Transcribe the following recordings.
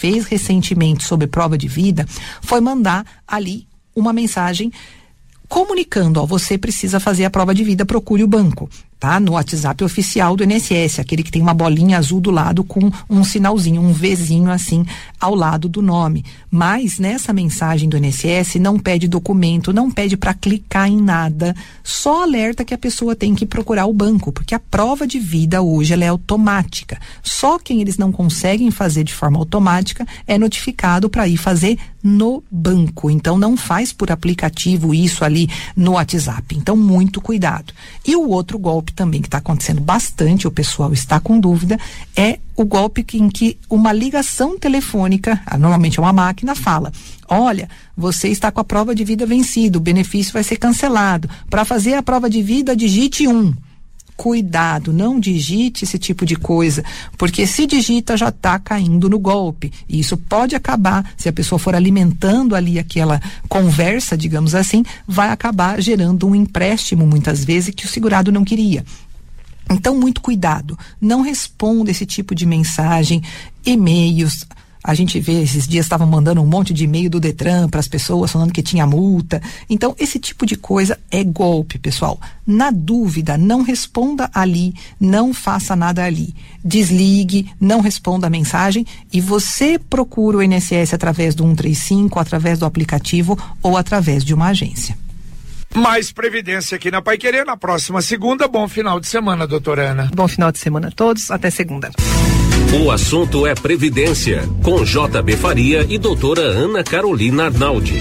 fez recentemente sobre prova de vida foi mandar ali uma mensagem comunicando, ó, você precisa fazer a prova de vida, procure o banco, tá? No WhatsApp oficial do INSS, aquele que tem uma bolinha azul do lado com um sinalzinho, um Vzinho assim ao lado do nome. Mas nessa mensagem do INSS não pede documento, não pede para clicar em nada, só alerta que a pessoa tem que procurar o banco, porque a prova de vida hoje ela é automática. Só quem eles não conseguem fazer de forma automática é notificado para ir fazer no banco. Então não faz por aplicativo isso ali no WhatsApp. Então muito cuidado. E o outro golpe também que está acontecendo bastante, o pessoal está com dúvida, é o golpe em que uma ligação telefônica, normalmente é uma máquina, fala: olha, você está com a prova de vida vencida, o benefício vai ser cancelado. Para fazer a prova de vida, digite 1. Cuidado, não digite esse tipo de coisa, porque se digita já está caindo no golpe. E isso pode acabar, se a pessoa for alimentando ali aquela conversa, digamos assim, vai acabar gerando um empréstimo muitas vezes que o segurado não queria. Então, muito cuidado, não responda esse tipo de mensagem, e-mails. A gente vê, esses dias estavam mandando um monte de e-mail do Detran para as pessoas falando que tinha multa. Então, esse tipo de coisa é golpe, pessoal. Na dúvida, não responda ali, não faça nada ali. Desligue, não responda a mensagem e você procura o INSS através do 135, através do aplicativo ou através de uma agência. Mais Previdência aqui na Paiquerê na próxima segunda. Bom final de semana, doutora Ana. Bom final de semana a todos, até segunda. O assunto é Previdência, com JB Faria e doutora Ana Carolina Arnaldi.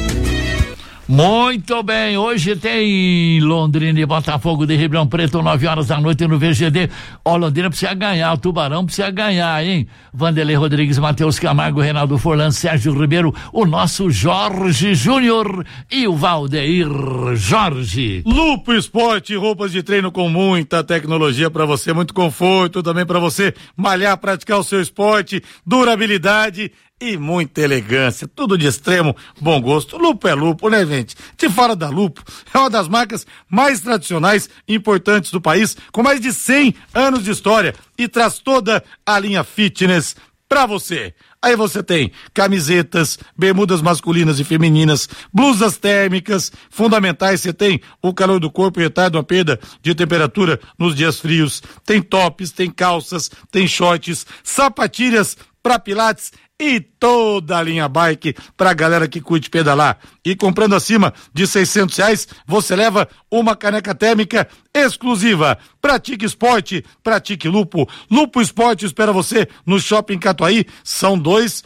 Muito bem, hoje tem Londrina e Botafogo de Ribeirão Preto, 9 da noite no VGD. Ó, Londrina precisa ganhar, o Tubarão precisa ganhar, hein? Vanderlei Rodrigues, Matheus Camargo, Reinaldo Forlan, Sérgio Ribeiro, o nosso Jorge Júnior e o Valdeir Jorge. Lupo Esporte, roupas de treino com muita tecnologia para você, muito conforto também para você malhar, praticar o seu esporte, durabilidade e muita elegância, tudo de extremo bom gosto. Lupo é Lupo, né, gente? De fora da Lupo, é uma das marcas mais tradicionais e importantes do país, com mais de 100 anos de história e traz toda a linha fitness pra você. Aí você tem camisetas, bermudas masculinas e femininas, blusas térmicas fundamentais, você tem o calor do corpo e retarda uma perda de temperatura nos dias frios, tem tops, tem calças, tem shorts, sapatilhas pra pilates e toda a linha bike pra galera que curte pedalar. E comprando acima de R$600, você leva uma caneca térmica exclusiva. Pratique esporte, pratique Lupo. Lupo Esporte espera você no Shopping Catuaí. São duas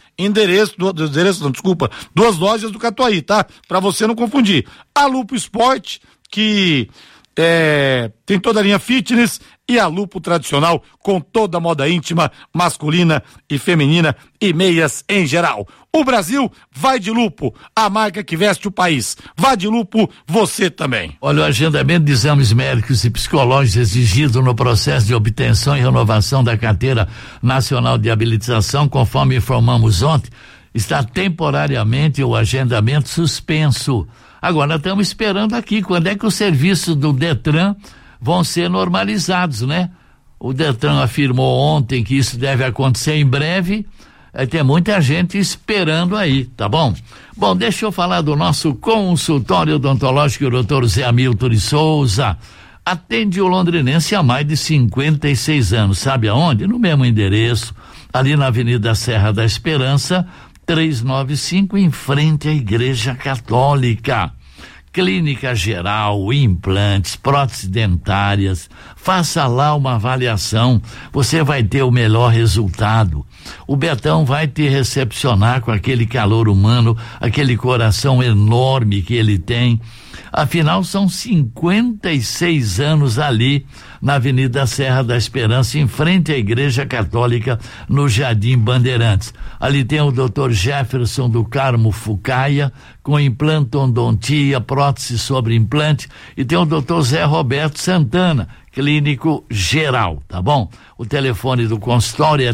lojas do Catuaí, tá? Pra você não confundir. A Lupo Esporte, que tem toda a linha fitness, e a Lupo tradicional com toda a moda íntima, masculina e feminina e meias em geral. O Brasil vai de Lupo, a marca que veste o país. Vá de Lupo, você também. Olha, o agendamento de exames médicos e psicológicos exigido no processo de obtenção e renovação da Carteira Nacional de Habilitação, conforme informamos ontem, está temporariamente o agendamento suspenso. Agora estamos esperando aqui quando é que os serviços do Detran vão ser normalizados, né? O Detran afirmou ontem que isso deve acontecer em breve. Tem muita gente esperando aí, tá bom? Bom, deixa eu falar do nosso consultório odontológico, o doutor Zé Hamilton de Souza. Atende o londrinense há mais de 56 anos, sabe aonde? No mesmo endereço, ali na Avenida Serra da Esperança, 395, em frente à Igreja Católica. Clínica geral, implantes, próteses dentárias, faça lá uma avaliação, você vai ter o melhor resultado. O Betão vai te recepcionar com aquele calor humano, aquele coração enorme que ele tem. Afinal, são 56 anos ali na Avenida Serra da Esperança, em frente à Igreja Católica, no Jardim Bandeirantes. Ali tem o Dr. Jefferson do Carmo Fucaia, com implantodontia, prótese sobre implante, e tem o Dr. Zé Roberto Santana, clínico geral, tá bom? O telefone do consultório é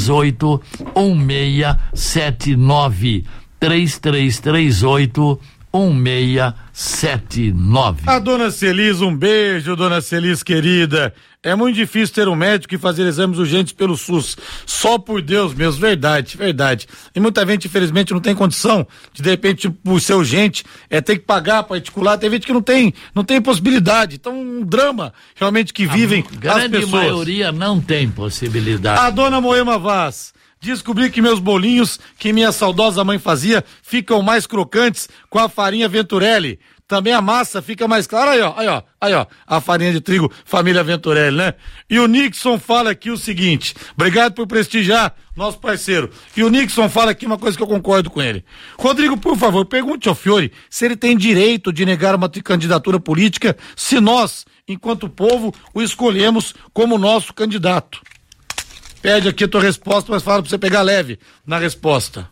3338-1679, 3338-1679. 1679. A dona Celis, um beijo, dona Celis querida. É muito difícil ter um médico e fazer exames urgentes pelo SUS. Só por Deus mesmo, verdade. E muita gente, infelizmente, não tem condição de repente, por ser urgente, ter que pagar particular. Tem gente que não tem possibilidade. Então, um drama realmente que vivem as pessoas. Grande maioria não tem possibilidade. A dona Moema Vaz. Descobri que meus bolinhos, que minha saudosa mãe fazia, ficam mais crocantes com a farinha Venturelli. Também a massa fica mais clara. Aí, ó, a farinha de trigo, família Venturelli, né? E o Nixon fala aqui o seguinte, obrigado por prestigiar nosso parceiro. E o Nixon fala aqui uma coisa que eu concordo com ele. Rodrigo, por favor, pergunte ao Fiore se ele tem direito de negar uma candidatura política se nós, enquanto povo, o escolhemos como nosso candidato. Pede aqui a tua resposta, mas fala pra você pegar leve na resposta.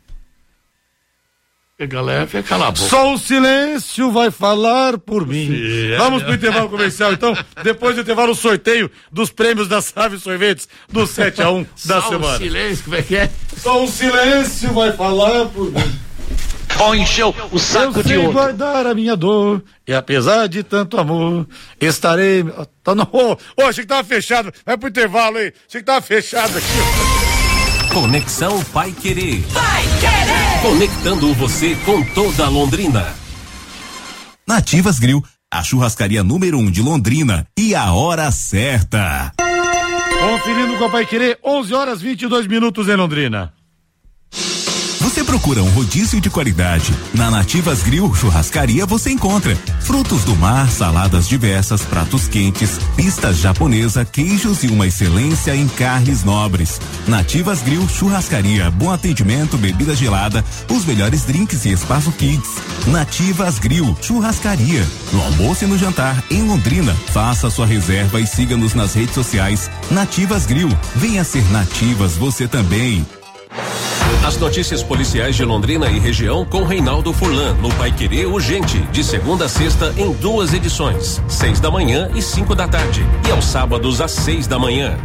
Pega leve, cala a boca. Só o silêncio vai falar por mim. Vamos pro intervalo comercial, então. Depois do intervalo, o sorteio dos prêmios da Save Sorvetes do 7-1 da semana. Só o silêncio, como é que é? Só o silêncio vai falar por mim. Encheu o saco de ouro. Eu sei outro. guardar a minha dor, e apesar de tanto amor, estarei... achei que tava fechado. Vai pro intervalo aí. Achei que tava fechado aqui. Conexão Paiquerê. Paiquerê. Conectando você com toda Londrina. Nativas Grill, a churrascaria número 1 de Londrina e a hora certa. Conferindo com a Paiquerê, 11h22 em Londrina. Você procura um rodízio de qualidade? Na Nativas Grill Churrascaria você encontra frutos do mar, saladas diversas, pratos quentes, pistas japonesa, queijos e uma excelência em carnes nobres. Nativas Grill Churrascaria, bom atendimento, bebida gelada, os melhores drinks e espaço kids. Nativas Grill Churrascaria, no almoço e no jantar em Londrina. Faça sua reserva e siga-nos nas redes sociais. Nativas Grill, venha ser Nativas você também. As notícias policiais de Londrina e região com Reinaldo Furlan, no Paiquerê Urgente, de segunda a sexta em 2 edições, 6 da manhã e 5 da tarde, e aos sábados às 6 da manhã.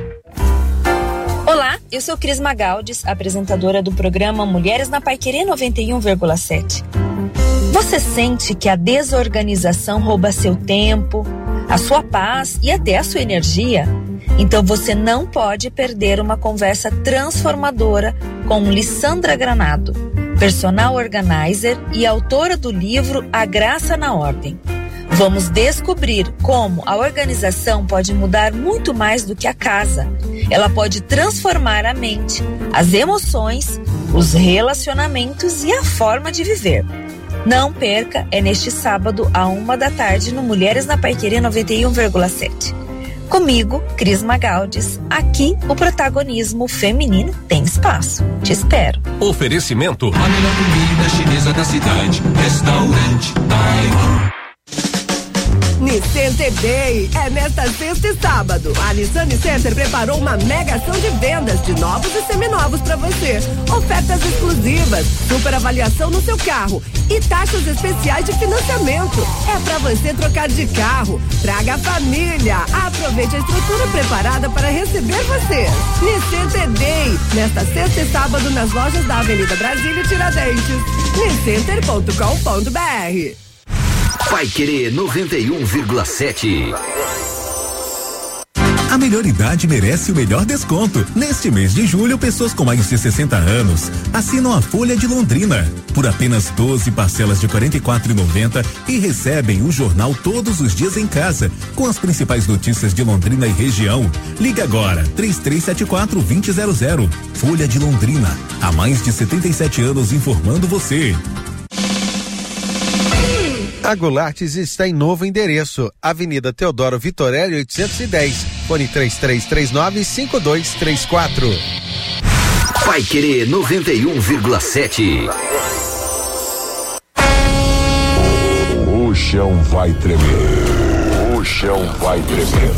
Olá, eu sou Cris Magaldes, apresentadora do programa Mulheres na Paiquerê 91,7. Você sente que a desorganização rouba seu tempo, a sua paz e até a sua energia? Então você não pode perder uma conversa transformadora com Lissandra Granado, personal organizer e autora do livro A Graça na Ordem. Vamos descobrir como a organização pode mudar muito mais do que a casa. Ela pode transformar a mente, as emoções, os relacionamentos e a forma de viver. Não perca, é neste sábado, à 13h no Mulheres na Paiquerê 91,7. Comigo, Cris Magaldes, aqui o protagonismo feminino tem espaço. Te espero. Oferecimento. A melhor comida chinesa da cidade, Restaurante Taiwan. Nissan Day é nesta sexta e sábado. A Nissan Center preparou uma mega ação de vendas de novos e seminovos para você. Ofertas exclusivas, super avaliação no seu carro e taxas especiais de financiamento. É para você trocar de carro. Traga a família. Aproveite a estrutura preparada para receber você. Nissan Day, nesta sexta e sábado nas lojas da Avenida Brasília e Tiradentes. niscenter.com.br. Paiquerê 91,7. A melhor idade merece o melhor desconto. Neste mês de julho, pessoas com mais de 60 anos assinam a Folha de Londrina por apenas 12 parcelas de R$ 44,90 e recebem o jornal todos os dias em casa, com as principais notícias de Londrina e região. Liga agora, 3374-2000. Folha de Londrina, há mais de 77 anos informando você. A Goulartes está em novo endereço, Avenida Teodoro Vitorelli 810, fone 3339-5234. Paiquerê 91,7. O chão vai tremer. O chão vai tremer.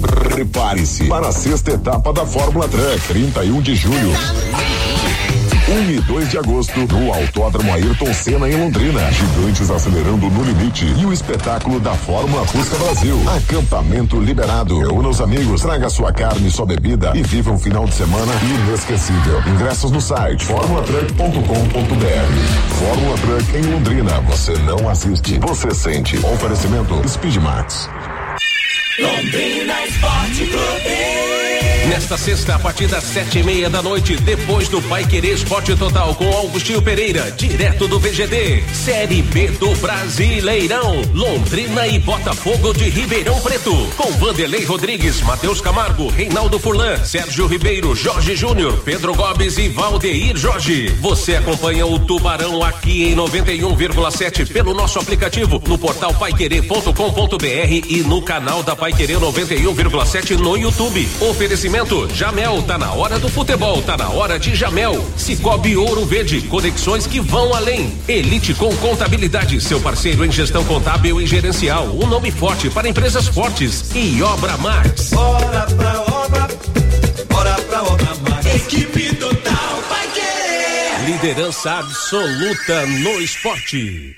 Prepare-se para a sexta etapa da Fórmula Truck, 31 de julho. 1 e 2 de agosto, no Autódromo Ayrton Senna, em Londrina. Gigantes acelerando no limite e o espetáculo da Fórmula Fusca Brasil. Acampamento liberado. Reúna os amigos, traga sua carne e sua bebida e viva um final de semana inesquecível. Ingressos no site formulatruck.com.br. Fórmula Truck em Londrina. Você não assiste, você sente. Oferecimento Speedmax. Londrina Esporte Clube. Nesta sexta, a partir das 7:30 da noite, depois do Paiquerê Esporte Total com Augustinho Pereira, direto do VGD, Série B do Brasileirão, Londrina e Botafogo de Ribeirão Preto, com Vanderlei Rodrigues, Matheus Camargo, Reinaldo Furlan, Sérgio Ribeiro, Jorge Júnior, Pedro Gomes e Valdeir Jorge. Você acompanha o Tubarão aqui em 91,7 pelo nosso aplicativo, no portal paiquerê.com.br e no canal da Paiquerê 91,7 no YouTube. Oferecimento Jamel, tá na hora do futebol, tá na hora de Jamel. Cicobi Ouro Verde, conexões que vão além. Elite com Contabilidade, seu parceiro em gestão contábil e gerencial, um nome forte para empresas fortes. E Obra Max. Bora pra obra Max. Equipe total vai querer. Liderança absoluta no esporte.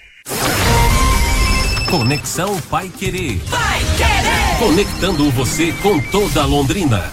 Conexão Paiquerê. Paiquerê. Conectando você com toda Londrina.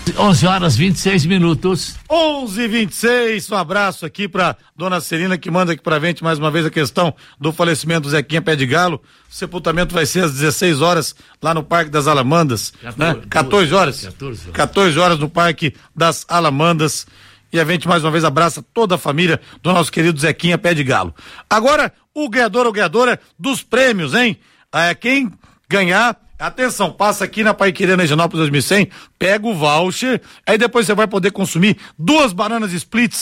11h26. 11h26, um abraço aqui pra dona Celina, que manda aqui pra gente mais uma vez a questão do falecimento do Zequinha Pé de Galo. O sepultamento vai ser às 16 horas lá no Parque das Alamandas, 14 horas. 14 horas no Parque das Alamandas. E a gente mais uma vez abraça toda a família do nosso querido Zequinha Pé de Galo. Agora, o ganhador ou ganhadora dos prêmios, hein? Quem ganhar, atenção, passa aqui na Paiquerê na Higienópolis 2100, pega o voucher, aí depois você vai poder consumir duas bananas split,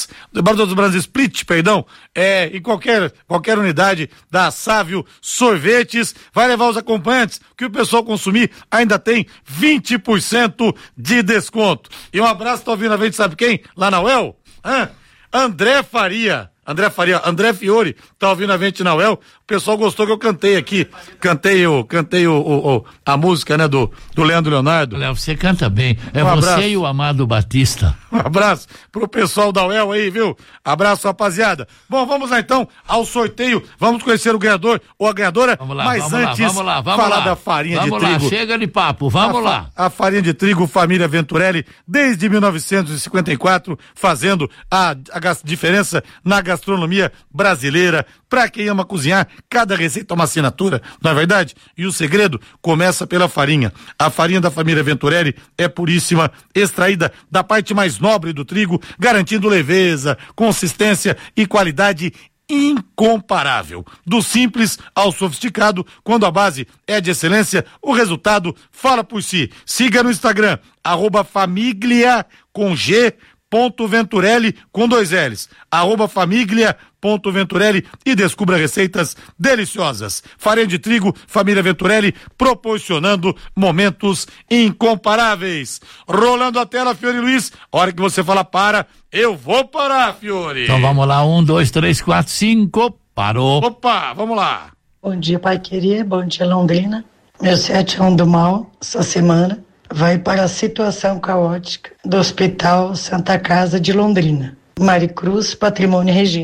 em qualquer unidade da Sávio Sorvetes, vai levar os acompanhantes, que o pessoal consumir ainda tem 20% de desconto. E um abraço, tá ouvindo a gente, sabe quem? Lá na UEL? André Fiore, tá ouvindo a gente na UEL. O pessoal gostou que eu cantei aqui. Cantei a música, né, do Leandro Leonardo. Léo, você canta bem. É Um você abraço. e o Amado Batista. Um abraço pro pessoal da UEL aí, viu? Abraço, rapaziada. Bom, vamos lá então ao sorteio. Vamos conhecer o ganhador ou a ganhadora. Vamos lá, mas antes, vamos lá. falar da farinha de trigo. Chega de papo, vamos lá. A farinha de trigo Família Venturelli, desde 1954, fazendo a diferença na gastronomia brasileira. Pra quem ama cozinhar, cada receita é uma assinatura, não é verdade? E o segredo começa pela farinha. A farinha da família Venturelli é puríssima, extraída da parte mais nobre do trigo, garantindo leveza, consistência e qualidade incomparável. Do simples ao sofisticado, quando a base é de excelência, o resultado fala por si. Siga no Instagram, @famiglia com G, Venturelli com 2 L's, @famiglia.venturelli e descubra receitas deliciosas. Farinha de trigo, família Venturelli, proporcionando momentos incomparáveis. Rolando a tela, Fiore Luiz, hora que você fala para, eu vou parar, Fiore. Então vamos lá, 1, 2, 3, 4, 5, parou. Opa, vamos lá. Bom dia, Paiquerê, bom dia, Londrina. Meu 7 do mal, essa semana, vai para a situação caótica do Hospital Santa Casa de Londrina. Maricruz, Patrimônio Regina.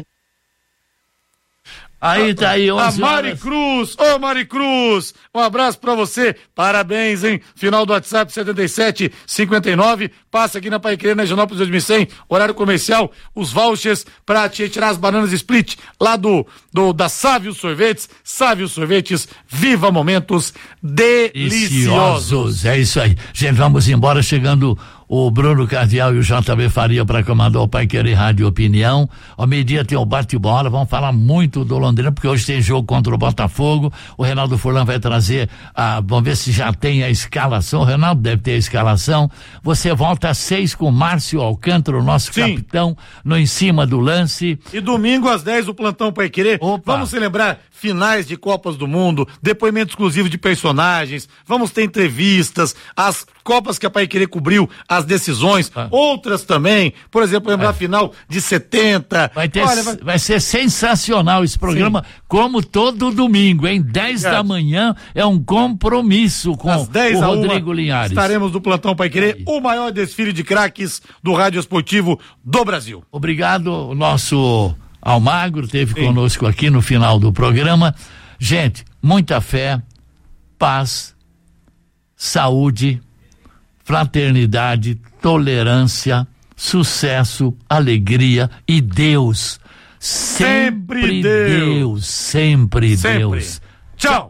Aí tá aí, 11 A Maricruz, ô Maricruz, um abraço pra você, parabéns, hein? Final do WhatsApp 7759, passa aqui na Paiquerê, na Higienópolis 2100, horário comercial, os vouchers pra te tirar as bananas split lá da Sávio Sorvetes, viva momentos deliciosos. É isso aí. Gente, vamos embora, chegando o Bruno Cardial e o JB Faria para comandar o Paiquerê Rádio Opinião. Ao meio-dia tem o bate-bola, vamos falar muito do Londrina, porque hoje tem jogo contra o Botafogo. O Reinaldo Furlan vai trazer vamos ver se já tem a escalação. O Reinaldo deve ter a escalação. Você volta às 6 com o Márcio Alcântara, o nosso capitão, no Em Cima do Lance. E domingo às 10 o Plantão Paiquerê. Vamos celebrar finais de Copas do Mundo, depoimento exclusivo de personagens, vamos ter entrevistas, às Copas que a Paiquerê cobriu as decisões, outras também, por exemplo, a final de 70. Vai ser sensacional esse programa, como todo domingo, hein? 10 da manhã é um compromisso com o Rodrigo Linhares. Estaremos no Plantão Paiquerê, o maior desfile de craques do rádio esportivo do Brasil. Obrigado, o nosso Almagro esteve conosco aqui no final do programa. Gente, muita fé, paz, saúde, fraternidade, tolerância, sucesso, alegria e Deus. Sempre Deus. Sempre Deus. Tchau.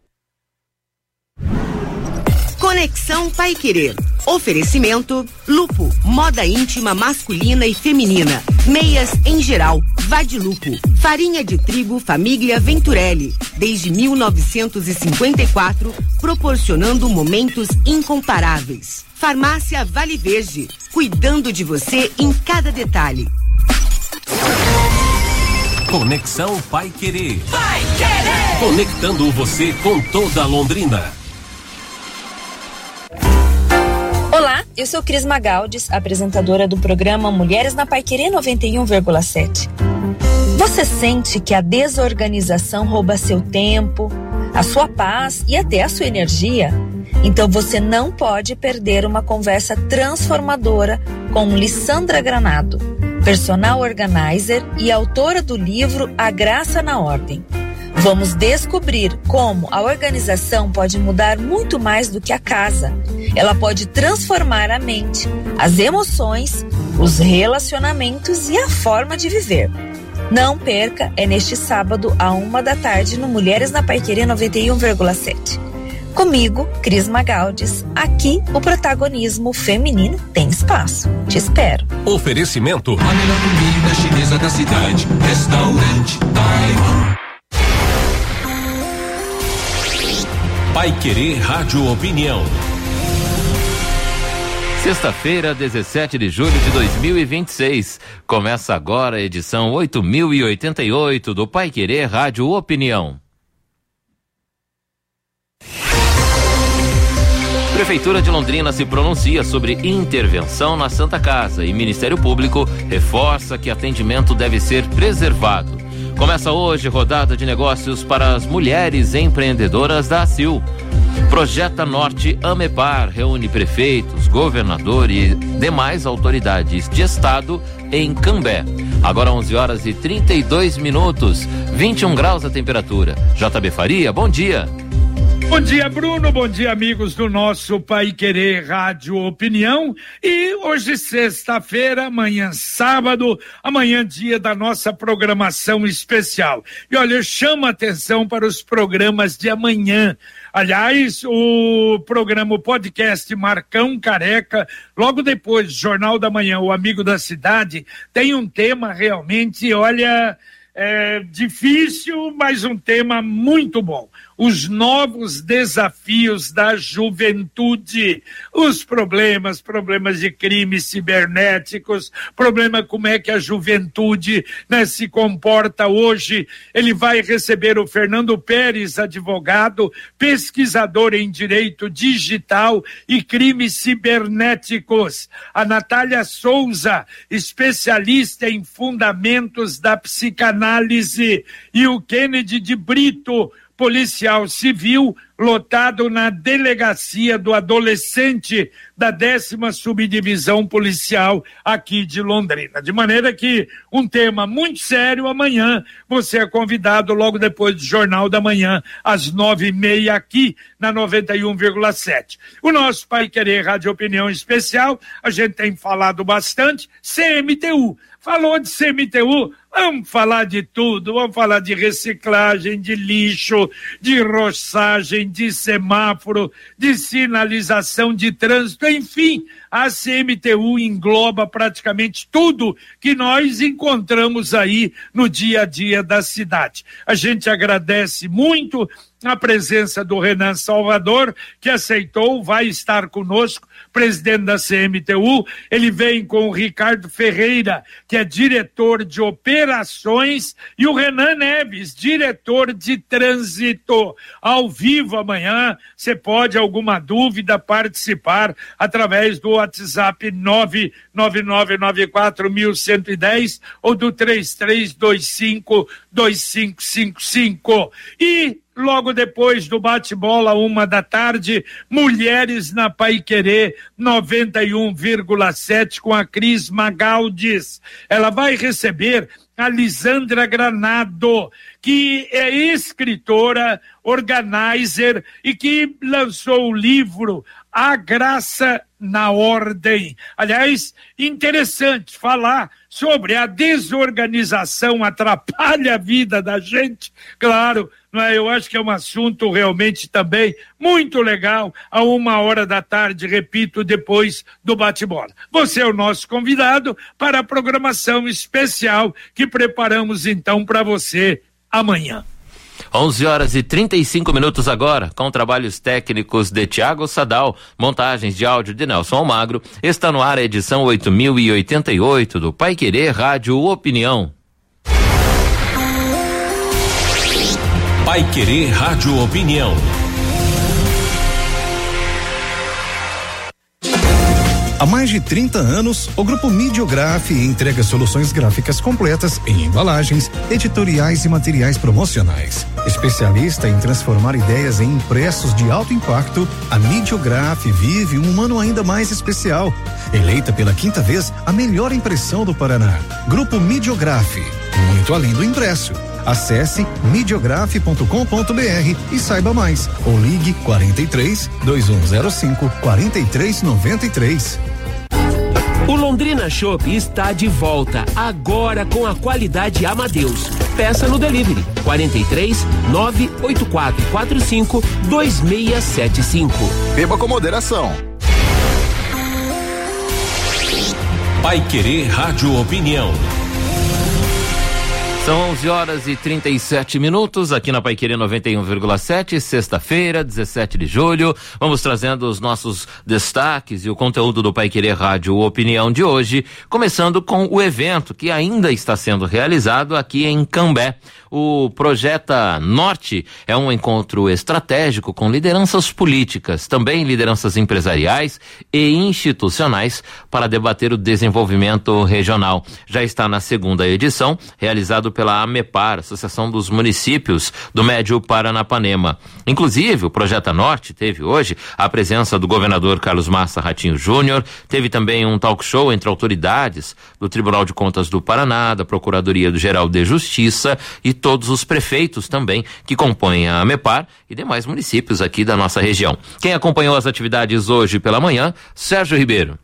Conexão Paiquerê. Oferecimento Lupo, moda íntima masculina e feminina. Meias em geral, Vadilupo. Farinha de trigo Família Venturelli. Desde 1954, proporcionando momentos incomparáveis. Farmácia Vale Verde, cuidando de você em cada detalhe. Conexão Paiquerê. Paiquerê. Conectando você com toda Londrina. Olá, eu sou Cris Magaldes, apresentadora do programa Mulheres na Paiquerê 91,7. Você sente que a desorganização rouba seu tempo, a sua paz e até a sua energia? Então você não pode perder uma conversa transformadora com Lissandra Granado, personal organizer e autora do livro A Graça na Ordem. Vamos descobrir como a organização pode mudar muito mais do que a casa. Ela pode transformar a mente, as emoções, os relacionamentos e a forma de viver. Não perca, é neste sábado, à 13h no Mulheres na Paiquerê 91,7. Comigo, Cris Magaldes, aqui o protagonismo feminino tem espaço. Te espero. Oferecimento. A melhor comida chinesa da cidade, Restaurante Taiwan. Paiquerê Rádio Opinião. Sexta-feira, 17 de julho de 2026. Começa agora a edição 8088 do Paiquerê Rádio Opinião. Prefeitura de Londrina se pronuncia sobre intervenção na Santa Casa e Ministério Público reforça que atendimento deve ser preservado. Começa hoje rodada de negócios para as mulheres empreendedoras da ACIL. Projeta Norte Amepar reúne prefeitos, governador e demais autoridades de estado em Cambé. Agora 11h32, 21 graus a temperatura. JB Faria, bom dia. Bom dia, Bruno. Bom dia, amigos do nosso Paiquerê Rádio Opinião. E hoje, sexta-feira, amanhã, sábado, amanhã, dia da nossa programação especial. E olha, eu chamo a atenção para os programas de amanhã. Aliás, o programa, o podcast Marcão Careca, logo depois do Jornal da Manhã, o Amigo da Cidade, tem um tema realmente, olha, difícil, mas um tema muito bom. Os novos desafios da juventude, os problemas de crimes cibernéticos, como é que a juventude, né, se comporta hoje. Ele vai receber o Fernando Pérez, advogado, pesquisador em direito digital e crimes cibernéticos. A Natália Souza, especialista em fundamentos da psicanálise, e o Kennedy de Brito, policial civil, lotado na delegacia do adolescente da 10ª subdivisão policial aqui de Londrina. De maneira que um tema muito sério. Amanhã você é convidado logo depois do Jornal da Manhã, às 9h30 aqui na 91,7. O nosso Paiquerê Rádio Opinião Especial, a gente tem falado bastante, CMTU. Falou de CMTU, vamos falar de tudo, vamos falar de reciclagem, de lixo, de roçagem, de semáforo, de sinalização de trânsito, enfim, A CMTU engloba praticamente tudo que nós encontramos aí no dia a dia da cidade. A gente agradece muito a presença do Renan Salvador, que aceitou, vai estar conosco, presidente da CMTU. Ele vem com o Ricardo Ferreira, que é diretor de operações, e o Renan Neves, diretor de trânsito. Ao vivo amanhã, você pode, alguma dúvida, participar através do WhatsApp 999941110 ou do 33252555. E logo depois do bate-bola, 13h, Mulheres na Paiquerê 91,7 com a Cris Magaldes. Ela vai receber a Lisandra Granado, que é escritora, organizer e que lançou o livro A Graça na Ordem. Aliás, interessante falar sobre a desorganização atrapalha a vida da gente, claro. Eu acho que é um assunto realmente também muito legal, a 13h, repito, depois do bate-bola. Você é o nosso convidado para a programação especial que preparamos então para você amanhã. 11h35 agora, com trabalhos técnicos de Tiago Sadal, montagens de áudio de Nelson Almagro. Está no ar a edição 8088 do Paiquerê Rádio Opinião. Paiquerê Rádio Opinião. Há mais de 30 anos, o Grupo Midiograf entrega soluções gráficas completas em embalagens, editoriais e materiais promocionais. Especialista em transformar ideias em impressos de alto impacto, a Midiograf vive um ano ainda mais especial. Eleita pela 5ª vez a melhor impressão do Paraná. Grupo Midiograf, muito além do impresso. Acesse midiograf.com.br e saiba mais. Ou ligue 43 2105 4393. O Londrina Shop está de volta, agora com a qualidade Amadeus. Peça no delivery 43 98445 2675. Beba com moderação. Paiquerê Rádio Opinião. São 11h37 aqui na Paiquerê 91,7, sexta-feira, 17 de julho. Vamos trazendo os nossos destaques e o conteúdo do Paiquerê Rádio Opinião de hoje, começando com o evento que ainda está sendo realizado aqui em Cambé. O Projeta Norte é um encontro estratégico com lideranças políticas, também lideranças empresariais e institucionais para debater o desenvolvimento regional. Já está na 2ª edição, realizado pela AMEPAR, Associação dos Municípios do Médio Paranapanema. Inclusive, o Projeta Norte teve hoje a presença do governador Carlos Massa Ratinho Júnior, teve também um talk show entre autoridades do Tribunal de Contas do Paraná, da Procuradoria-Geral de Justiça e todos os prefeitos também que compõem a AMEPAR e demais municípios aqui da nossa região. Quem acompanhou as atividades hoje pela manhã, Sérgio Ribeiro.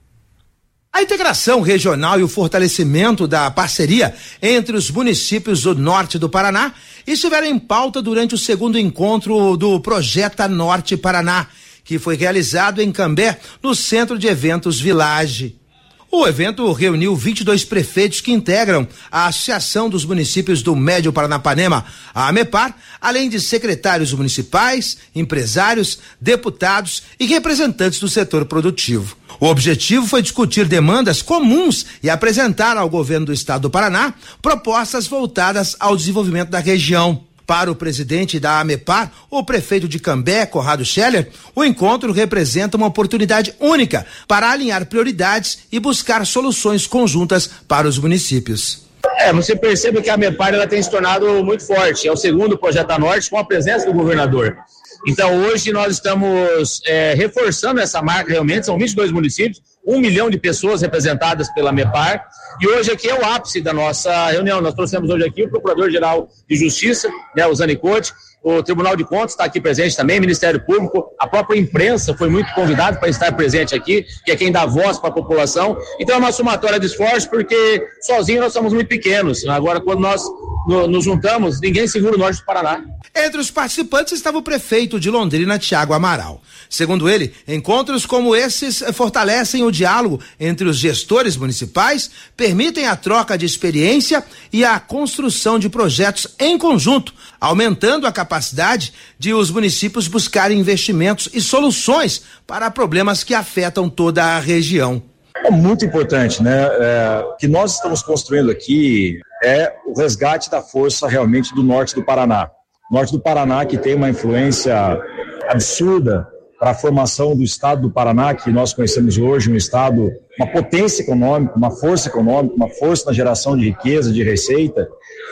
A integração regional e o fortalecimento da parceria entre os municípios do norte do Paraná estiveram em pauta durante o 2º encontro do Projeta Norte Paraná, que foi realizado em Cambé, no Centro de Eventos Village. O evento reuniu 22 prefeitos que integram a Associação dos Municípios do Médio Paranapanema, a AMEPAR, além de secretários municipais, empresários, deputados e representantes do setor produtivo. O objetivo foi discutir demandas comuns e apresentar ao governo do estado do Paraná propostas voltadas ao desenvolvimento da região. Para o presidente da AMEPAR, o prefeito de Cambé, Conrado Scheller, o encontro representa uma oportunidade única para alinhar prioridades e buscar soluções conjuntas para os municípios. Você percebe que a AMEPAR ela tem se tornado muito forte. É o 2º Projeta Norte com a presença do governador. Então hoje nós estamos reforçando essa marca realmente, são 22 municípios, 1 milhão de pessoas representadas pela AMEPAR, e hoje aqui é o ápice da nossa reunião. Nós trouxemos hoje aqui o Procurador-Geral de Justiça, o Zanicotti, o Tribunal de Contas está aqui presente também, o Ministério Público, a própria imprensa foi muito convidada para estar presente aqui, que é quem dá voz para a população. Então é uma somatória de esforços, porque sozinhos nós somos muito pequenos. Agora, quando nós nos juntamos, ninguém segura o norte do Paraná. Entre os participantes estava o prefeito de Londrina, Tiago Amaral. Segundo ele, encontros como esses fortalecem o diálogo entre os gestores municipais, permitem a troca de experiência e a construção de projetos em conjunto, aumentando a capacidade de os municípios buscarem investimentos e soluções para problemas que afetam toda a região. É muito importante, né? O que nós estamos construindo aqui é o resgate da força realmente do norte do Paraná. Norte do Paraná, que tem uma influência absurda para a formação do estado do Paraná, que nós conhecemos hoje, um estado, uma potência econômica, uma força na geração de riqueza, de receita.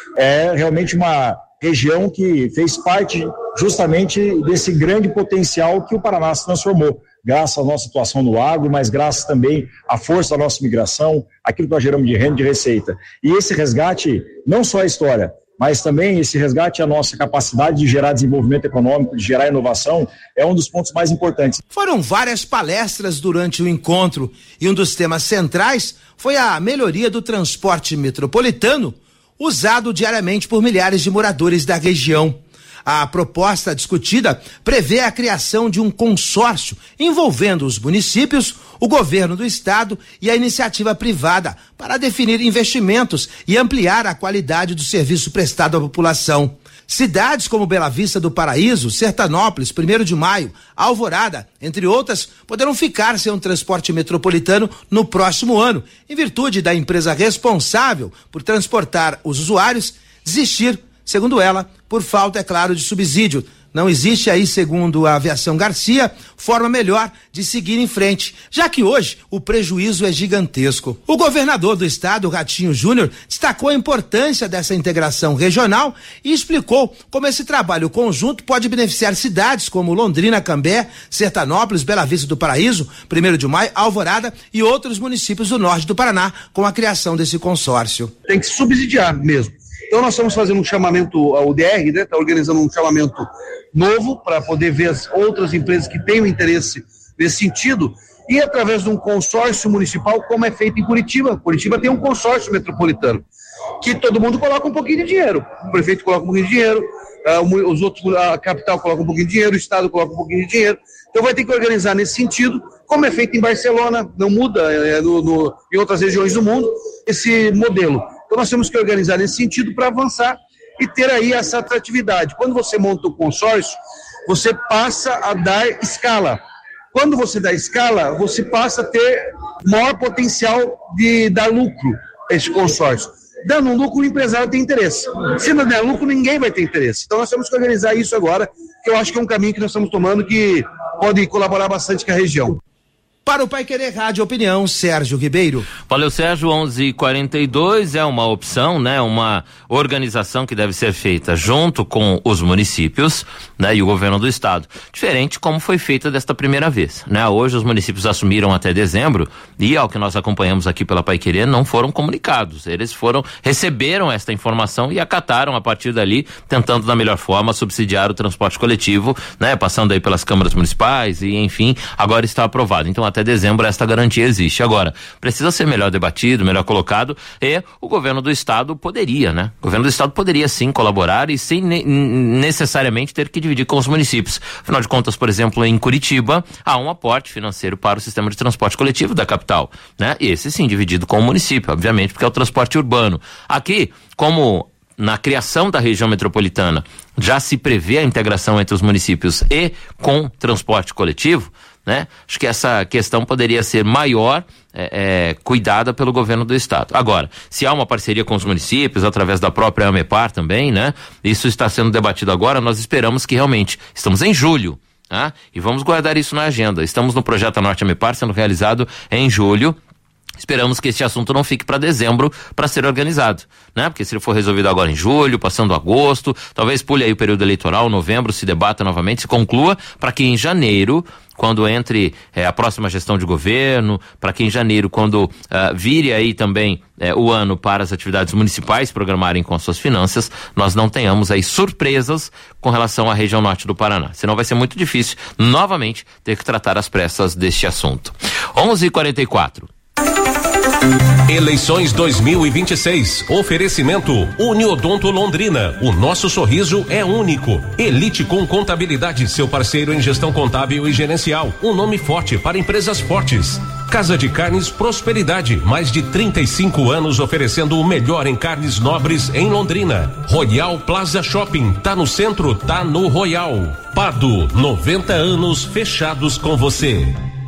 É realmente uma região que fez parte justamente desse grande potencial que o Paraná se transformou, graças à nossa atuação no agro, mas graças também à força da nossa migração, aquilo que nós geramos de renda e de receita. E esse resgate, não só a história, mas também esse resgate à nossa capacidade de gerar desenvolvimento econômico, de gerar inovação, é um dos pontos mais importantes. Foram várias palestras durante o encontro e um dos temas centrais foi a melhoria do transporte metropolitano, usado diariamente por milhares de moradores da região. A proposta discutida prevê a criação de um consórcio envolvendo os municípios, o governo do estado e a iniciativa privada para definir investimentos e ampliar a qualidade do serviço prestado à população. Cidades como Bela Vista do Paraíso, Sertanópolis, 1º de Maio, Alvorada, entre outras, poderão ficar sem um transporte metropolitano no próximo ano, em virtude da empresa responsável por transportar os usuários desistir, segundo ela, por falta, é claro, de subsídio. Não existe aí, segundo a Aviação Garcia, forma melhor de seguir em frente, já que hoje o prejuízo é gigantesco. O governador do estado, Ratinho Júnior, destacou a importância dessa integração regional e explicou como esse trabalho conjunto pode beneficiar cidades como Londrina, Cambé, Sertanópolis, Bela Vista do Paraíso, 1º de Maio, Alvorada e outros municípios do norte do Paraná, com a criação desse consórcio. Tem que subsidiar mesmo. Então nós estamos fazendo um chamamento ao UDR, né? Está organizando um chamamento novo para poder ver as outras empresas que tenham interesse nesse sentido e através de um consórcio municipal, como é feito em Curitiba. Curitiba tem um consórcio metropolitano que todo mundo coloca um pouquinho de dinheiro. O prefeito coloca um pouquinho de dinheiro, os outros, a capital coloca um pouquinho de dinheiro, o estado coloca um pouquinho de dinheiro. Então vai ter que organizar nesse sentido, como é feito em Barcelona, não muda em outras regiões do mundo, esse modelo. Então nós temos que organizar nesse sentido para avançar e ter aí essa atratividade. Quando você monta o consórcio, você passa a dar escala. Quando você dá escala, você passa a ter maior potencial de dar lucro a esse consórcio. Dando um lucro, o empresário tem interesse. Se não der lucro, ninguém vai ter interesse. Então nós temos que organizar isso agora, que eu acho que é um caminho que nós estamos tomando que pode colaborar bastante com a região. Para o Paiquerê Rádio Opinião, Sérgio Ribeiro. Valeu, Sérgio. 11:42 é uma opção, né? Uma organização que deve ser feita junto com os municípios, né? E o governo do estado. Diferente como foi feita desta primeira vez, né? Hoje os municípios assumiram até dezembro e, ao que nós acompanhamos aqui pela Paiquerê, não foram comunicados. Eles receberam esta informação e acataram a partir dali, tentando da melhor forma subsidiar o transporte coletivo, né? Passando aí pelas câmaras municipais e, enfim, agora está aprovado. Então, até dezembro esta garantia existe. Agora, precisa ser melhor debatido, melhor colocado, e o governo do estado poderia, né? O governo do estado poderia sim colaborar e sem necessariamente ter que dividir com os municípios. Afinal de contas, por exemplo, em Curitiba, há um aporte financeiro para o sistema de transporte coletivo da capital, né? E esse sim dividido com o município, obviamente, porque é o transporte urbano. Aqui, como na criação da região metropolitana já se prevê a integração entre os municípios e com transporte coletivo, né? Acho que essa questão poderia ser maior, cuidada pelo governo do estado. Agora, se há uma parceria com os municípios, através da própria AMEPAR também, né? Isso está sendo debatido agora, nós esperamos que realmente, estamos em julho, né? E vamos guardar isso na agenda. Estamos no projeto Norte AMEPAR sendo realizado em julho. Esperamos que este assunto não fique para dezembro para ser organizado, né? Porque se ele for resolvido agora em julho, passando agosto, talvez pule aí o período eleitoral, novembro, se debata novamente, se conclua, para que em janeiro, quando entre a próxima gestão de governo, para que em janeiro, quando vire aí também o ano para as atividades municipais programarem com as suas finanças, nós não tenhamos aí surpresas com relação à região norte do Paraná. Senão vai ser muito difícil, novamente, ter que tratar às pressas deste assunto. 11:44. Eleições 2026. Oferecimento Uniodonto Londrina. O nosso sorriso é único. Elite com Contabilidade, seu parceiro em gestão contábil e gerencial. Um nome forte para empresas fortes. Casa de Carnes Prosperidade. Mais de 35 anos oferecendo o melhor em carnes nobres em Londrina. Royal Plaza Shopping. Tá no centro, tá no Royal. Pado, 90 anos fechados com você.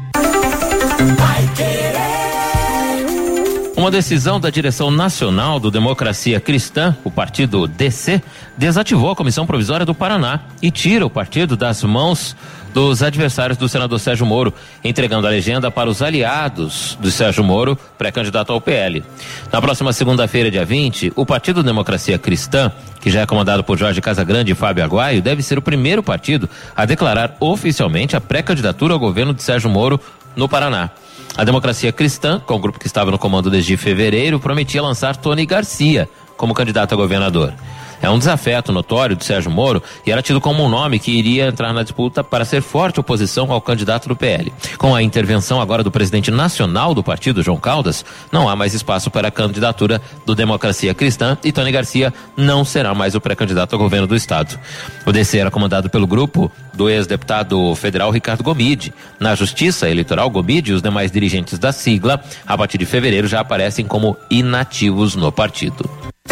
Uma decisão da direção nacional do Democracia Cristã, o partido DC, desativou a Comissão Provisória do Paraná e tira o partido das mãos dos adversários do senador Sérgio Moro, entregando a legenda para os aliados do Sérgio Moro, pré-candidato ao PL. Na próxima segunda-feira, dia 20, o Partido Democracia Cristã, que já é comandado por Jorge Casagrande e Fábio Aguaio, deve ser o primeiro partido a declarar oficialmente a pré-candidatura ao governo de Sérgio Moro no Paraná. A Democracia Cristã, com o grupo que estava no comando desde fevereiro, prometia lançar Tony Garcia como candidato a governador. É um desafeto notório de Sérgio Moro e era tido como um nome que iria entrar na disputa para ser forte oposição ao candidato do PL. Com a intervenção agora do presidente nacional do partido, João Caldas, não há mais espaço para a candidatura do Democracia Cristã e Tony Garcia não será mais o pré-candidato ao governo do estado. O DC era comandado pelo grupo do ex-deputado federal Ricardo Gomide. Na Justiça Eleitoral, Gomide e os demais dirigentes da sigla, a partir de fevereiro, já aparecem como inativos no partido.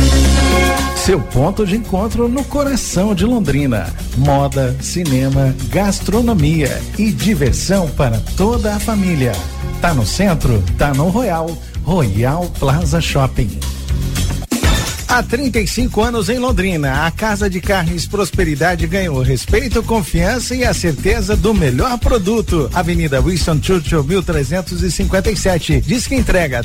Seu ponto de encontro no coração de Londrina. Moda, cinema, gastronomia e diversão para toda a família. Tá no centro? Tá no Royal Plaza Shopping. Há 35 anos em Londrina, a Casa de Carnes Prosperidade ganhou respeito, confiança e a certeza do melhor produto. Avenida Winston Churchill, 1357. Disque entrega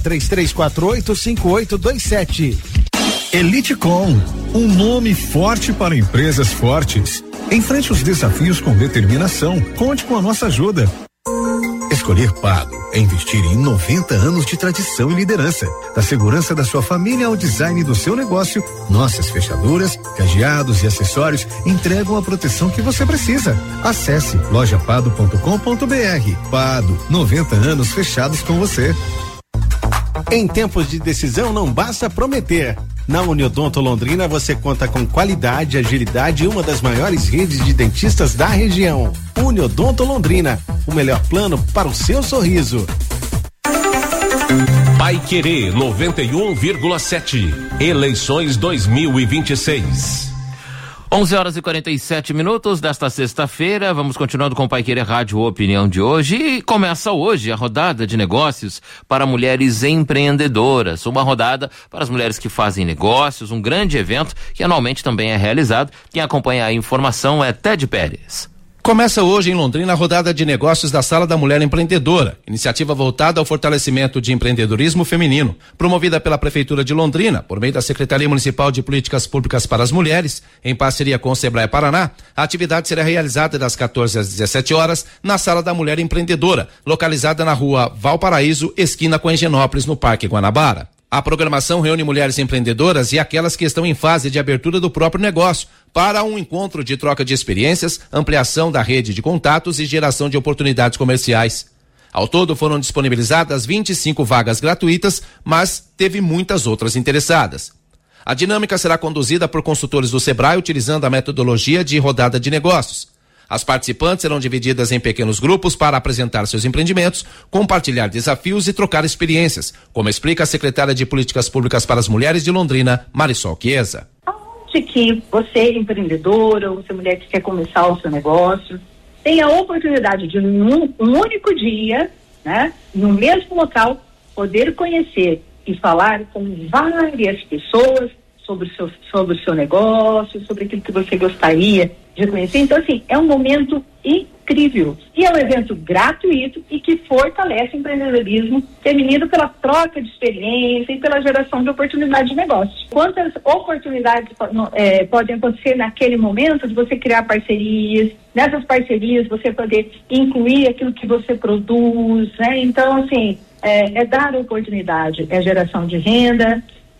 3348-5827. Elitecom, um nome forte para empresas fortes. Enfrente os desafios com determinação. Conte com a nossa ajuda. Escolher Pado é investir em 90 anos de tradição e liderança. Da segurança da sua família ao design do seu negócio, nossas fechaduras, cadeados e acessórios entregam a proteção que você precisa. Acesse lojapado.com.br. Pado, 90 anos fechados com você. Em tempos de decisão não basta prometer. Na Uniodonto Londrina você conta com qualidade, agilidade e uma das maiores redes de dentistas da região. Uniodonto Londrina, o melhor plano para o seu sorriso. Paiquerê 91,7. Eleições 2026. 11h47 desta sexta-feira, vamos continuando com o Paiquerê Rádio Opinião de hoje e começa hoje a rodada de negócios para mulheres empreendedoras, uma rodada para as mulheres que fazem negócios, um grande evento que anualmente também é realizado. Quem acompanha a informação é Ted Pérez. Começa hoje em Londrina a rodada de negócios da Sala da Mulher Empreendedora, iniciativa voltada ao fortalecimento de empreendedorismo feminino, promovida pela Prefeitura de Londrina, por meio da Secretaria Municipal de Políticas Públicas para as Mulheres, em parceria com o Sebrae Paraná. A atividade será realizada das 14 às 17 horas na Sala da Mulher Empreendedora, localizada na rua Valparaíso, esquina com Higienópolis, no Parque Guanabara. A programação reúne mulheres empreendedoras e aquelas que estão em fase de abertura do próprio negócio, para um encontro de troca de experiências, ampliação da rede de contatos e geração de oportunidades comerciais. Ao todo foram disponibilizadas 25 vagas gratuitas, mas teve muitas outras interessadas. A dinâmica será conduzida por consultores do Sebrae utilizando a metodologia de rodada de negócios. As participantes serão divididas em pequenos grupos para apresentar seus empreendimentos, compartilhar desafios e trocar experiências, como explica a secretária de Políticas Públicas para as Mulheres de Londrina, Marisol Chiesa. De que você, empreendedora, ou você, mulher que quer começar o seu negócio, tem a oportunidade de, num único dia, né, no mesmo local, poder conhecer e falar com várias pessoas sobre o seu negócio, sobre aquilo que você gostaria de conhecer. Então, assim, é um momento incrível. E é um evento gratuito e que fortalece o empreendedorismo feminino pela troca de experiência e pela geração de oportunidades de negócio. Quantas oportunidades podem acontecer naquele momento de você criar parcerias, nessas parcerias você poder incluir aquilo que você produz, né? Então, assim, é dar oportunidade, é geração de renda,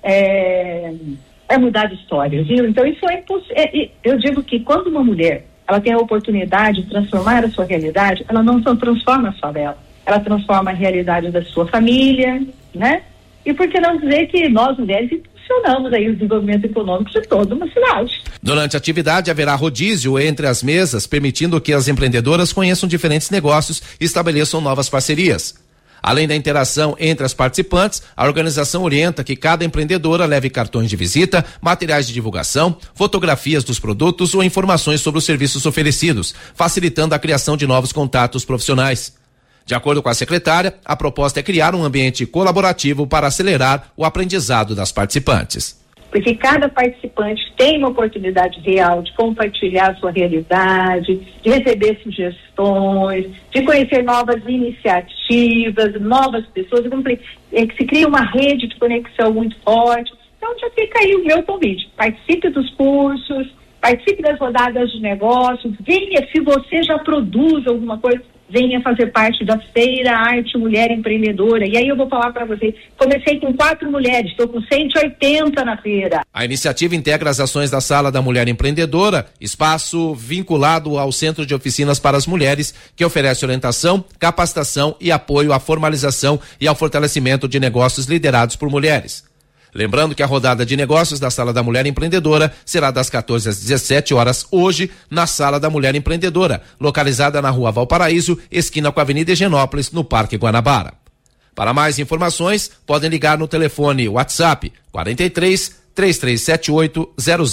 é mudar de história, viu? Então isso eu digo que quando uma mulher ela tem a oportunidade de transformar a sua realidade, ela não só transforma só dela, ela transforma a realidade da sua família, né? E por que não dizer que nós, mulheres, impulsionamos aí o desenvolvimento econômico de toda uma cidade. Durante a atividade haverá rodízio entre as mesas, permitindo que as empreendedoras conheçam diferentes negócios e estabeleçam novas parcerias. Além da interação entre as participantes, a organização orienta que cada empreendedora leve cartões de visita, materiais de divulgação, fotografias dos produtos ou informações sobre os serviços oferecidos, facilitando a criação de novos contatos profissionais. De acordo com a secretária, a proposta é criar um ambiente colaborativo para acelerar o aprendizado das participantes. Porque cada participante tem uma oportunidade real de compartilhar a sua realidade, de receber sugestões, de conhecer novas iniciativas, novas pessoas, que se cria uma rede de conexão muito forte. Então já fica aí o meu convite. Participe dos cursos, participe das rodadas de negócios, venha, se você já produz alguma coisa, venha fazer parte da Feira Arte Mulher Empreendedora. E aí eu vou falar para você, comecei com 4 mulheres, estou com 180 na feira. A iniciativa integra as ações da Sala da Mulher Empreendedora, espaço vinculado ao Centro de Oficinas para as Mulheres, que oferece orientação, capacitação e apoio à formalização e ao fortalecimento de negócios liderados por mulheres. Lembrando que a rodada de negócios da Sala da Mulher Empreendedora será das 14 às 17 horas hoje na Sala da Mulher Empreendedora, localizada na Rua Valparaíso, esquina com a Avenida Higienópolis, no Parque Guanabara. Para mais informações, podem ligar no telefone WhatsApp 43 3378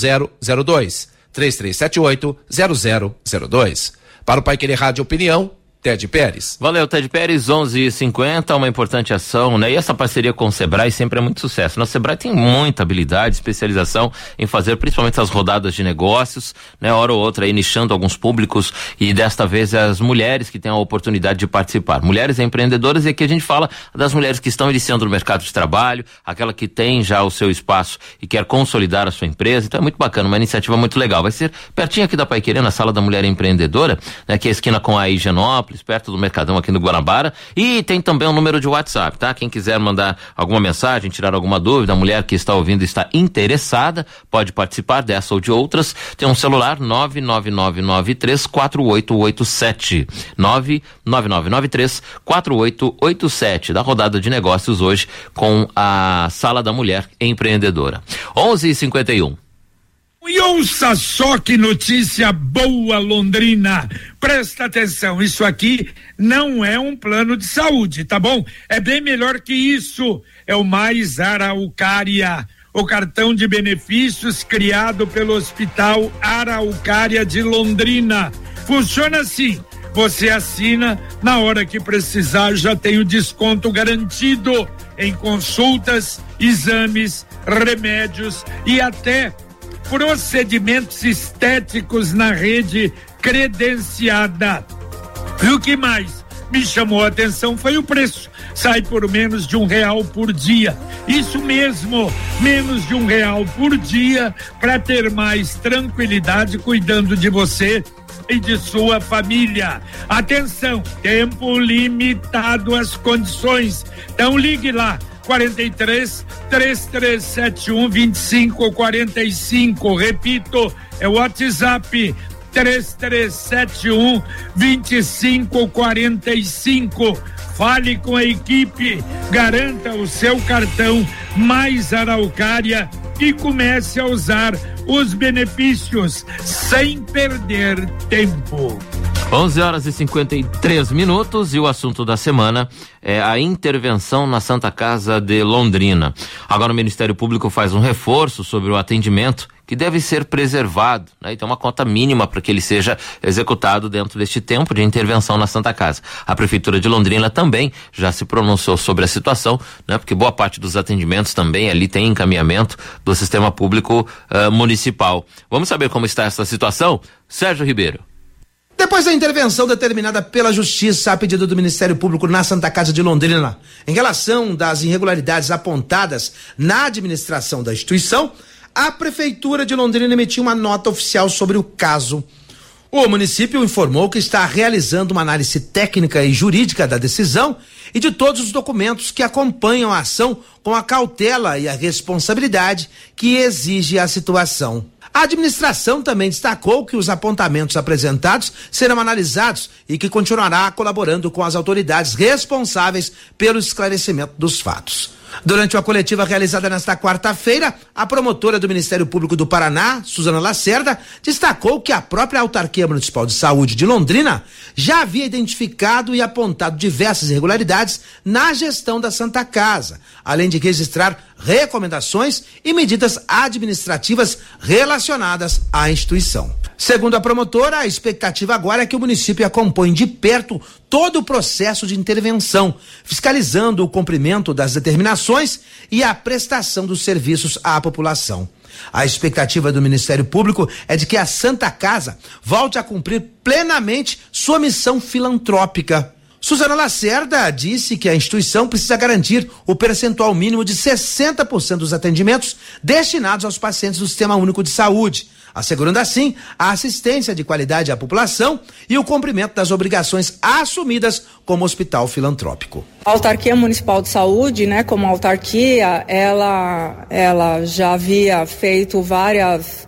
0002, 3378 0002. Para o Paiquerê Rádio Opinião, Ted Pérez. Valeu, Ted Pérez, 11h50, uma importante ação, né? E essa parceria com o Sebrae sempre é muito sucesso. Nosso Sebrae tem muita habilidade, especialização em fazer principalmente as rodadas de negócios, né? Hora ou outra aí nichando alguns públicos, e desta vez as mulheres que têm a oportunidade de participar. Mulheres empreendedoras, e aqui a gente fala das mulheres que estão iniciando no mercado de trabalho, aquela que tem já o seu espaço e quer consolidar a sua empresa. Então é muito bacana, uma iniciativa muito legal. Vai ser pertinho aqui da Paiquerê, na Sala da Mulher Empreendedora, né? Que é a esquina com a Higienópolis, perto do Mercadão aqui no Guanabara, e tem também um número de WhatsApp, tá? Quem quiser mandar alguma mensagem, tirar alguma dúvida, a mulher que está ouvindo está interessada, pode participar dessa ou de outras, tem um celular 999934887, 999934887, da rodada de negócios hoje com a Sala da Mulher Empreendedora. 11h51. E ouça só que notícia boa, Londrina. Presta atenção, isso aqui não é um plano de saúde, tá bom? É bem melhor que isso. É o Mais Araucária, o cartão de benefícios criado pelo Hospital Araucária de Londrina. Funciona assim: você assina, na hora que precisar já tem o desconto garantido em consultas, exames, remédios e até procedimentos estéticos na rede credenciada. E o que mais me chamou a atenção foi o preço. Sai por menos de R$1 por dia. Isso mesmo, menos de R$1 por dia, para ter mais tranquilidade cuidando de você e de sua família. Atenção, tempo limitado às condições. Então ligue lá, 43 3371 2545. Repito, é o WhatsApp 3371 2545. Fale com a equipe, garanta o seu cartão Mais Araucária e comece a usar os benefícios sem perder tempo. 11h53 e o assunto da semana é a intervenção na Santa Casa de Londrina. Agora o Ministério Público faz um reforço sobre o atendimento que deve ser preservado, né? E tem uma cota mínima para que ele seja executado dentro deste tempo de intervenção na Santa Casa. A Prefeitura de Londrina também já se pronunciou sobre a situação, né? Porque boa parte dos atendimentos também ali tem encaminhamento do sistema público municipal. Vamos saber como está essa situação? Sérgio Ribeiro. Depois da intervenção determinada pela Justiça a pedido do Ministério Público na Santa Casa de Londrina, em relação das irregularidades apontadas na administração da instituição, a Prefeitura de Londrina emitiu uma nota oficial sobre o caso. O município informou que está realizando uma análise técnica e jurídica da decisão e de todos os documentos que acompanham a ação com a cautela e a responsabilidade que exige a situação. A administração também destacou que os apontamentos apresentados serão analisados e que continuará colaborando com as autoridades responsáveis pelo esclarecimento dos fatos. Durante uma coletiva realizada nesta quarta-feira, a promotora do Ministério Público do Paraná, Suzana Lacerda, destacou que a própria Autarquia Municipal de Saúde de Londrina já havia identificado e apontado diversas irregularidades na gestão da Santa Casa, além de registrar recomendações e medidas administrativas relacionadas à instituição. Segundo a promotora, a expectativa agora é que o município acompanhe de perto todo o processo de intervenção, fiscalizando o cumprimento das determinações e a prestação dos serviços à população. A expectativa do Ministério Público é de que a Santa Casa volte a cumprir plenamente sua missão filantrópica. Suzana Lacerda disse que a instituição precisa garantir o percentual mínimo de 60% dos atendimentos destinados aos pacientes do Sistema Único de Saúde, assegurando assim a assistência de qualidade à população e o cumprimento das obrigações assumidas como hospital filantrópico. A Autarquia Municipal de Saúde, né, como autarquia, ela já havia feito várias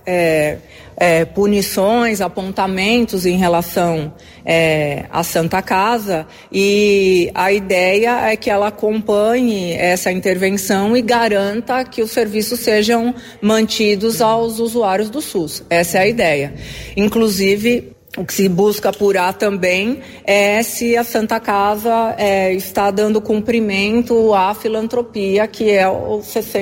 punições, apontamentos em relação à Santa Casa, e a ideia é que ela acompanhe essa intervenção e garanta que os serviços sejam mantidos aos usuários do SUS. Essa é a ideia. Inclusive, o que se busca apurar também é se a Santa Casa está dando cumprimento à filantropia, que é o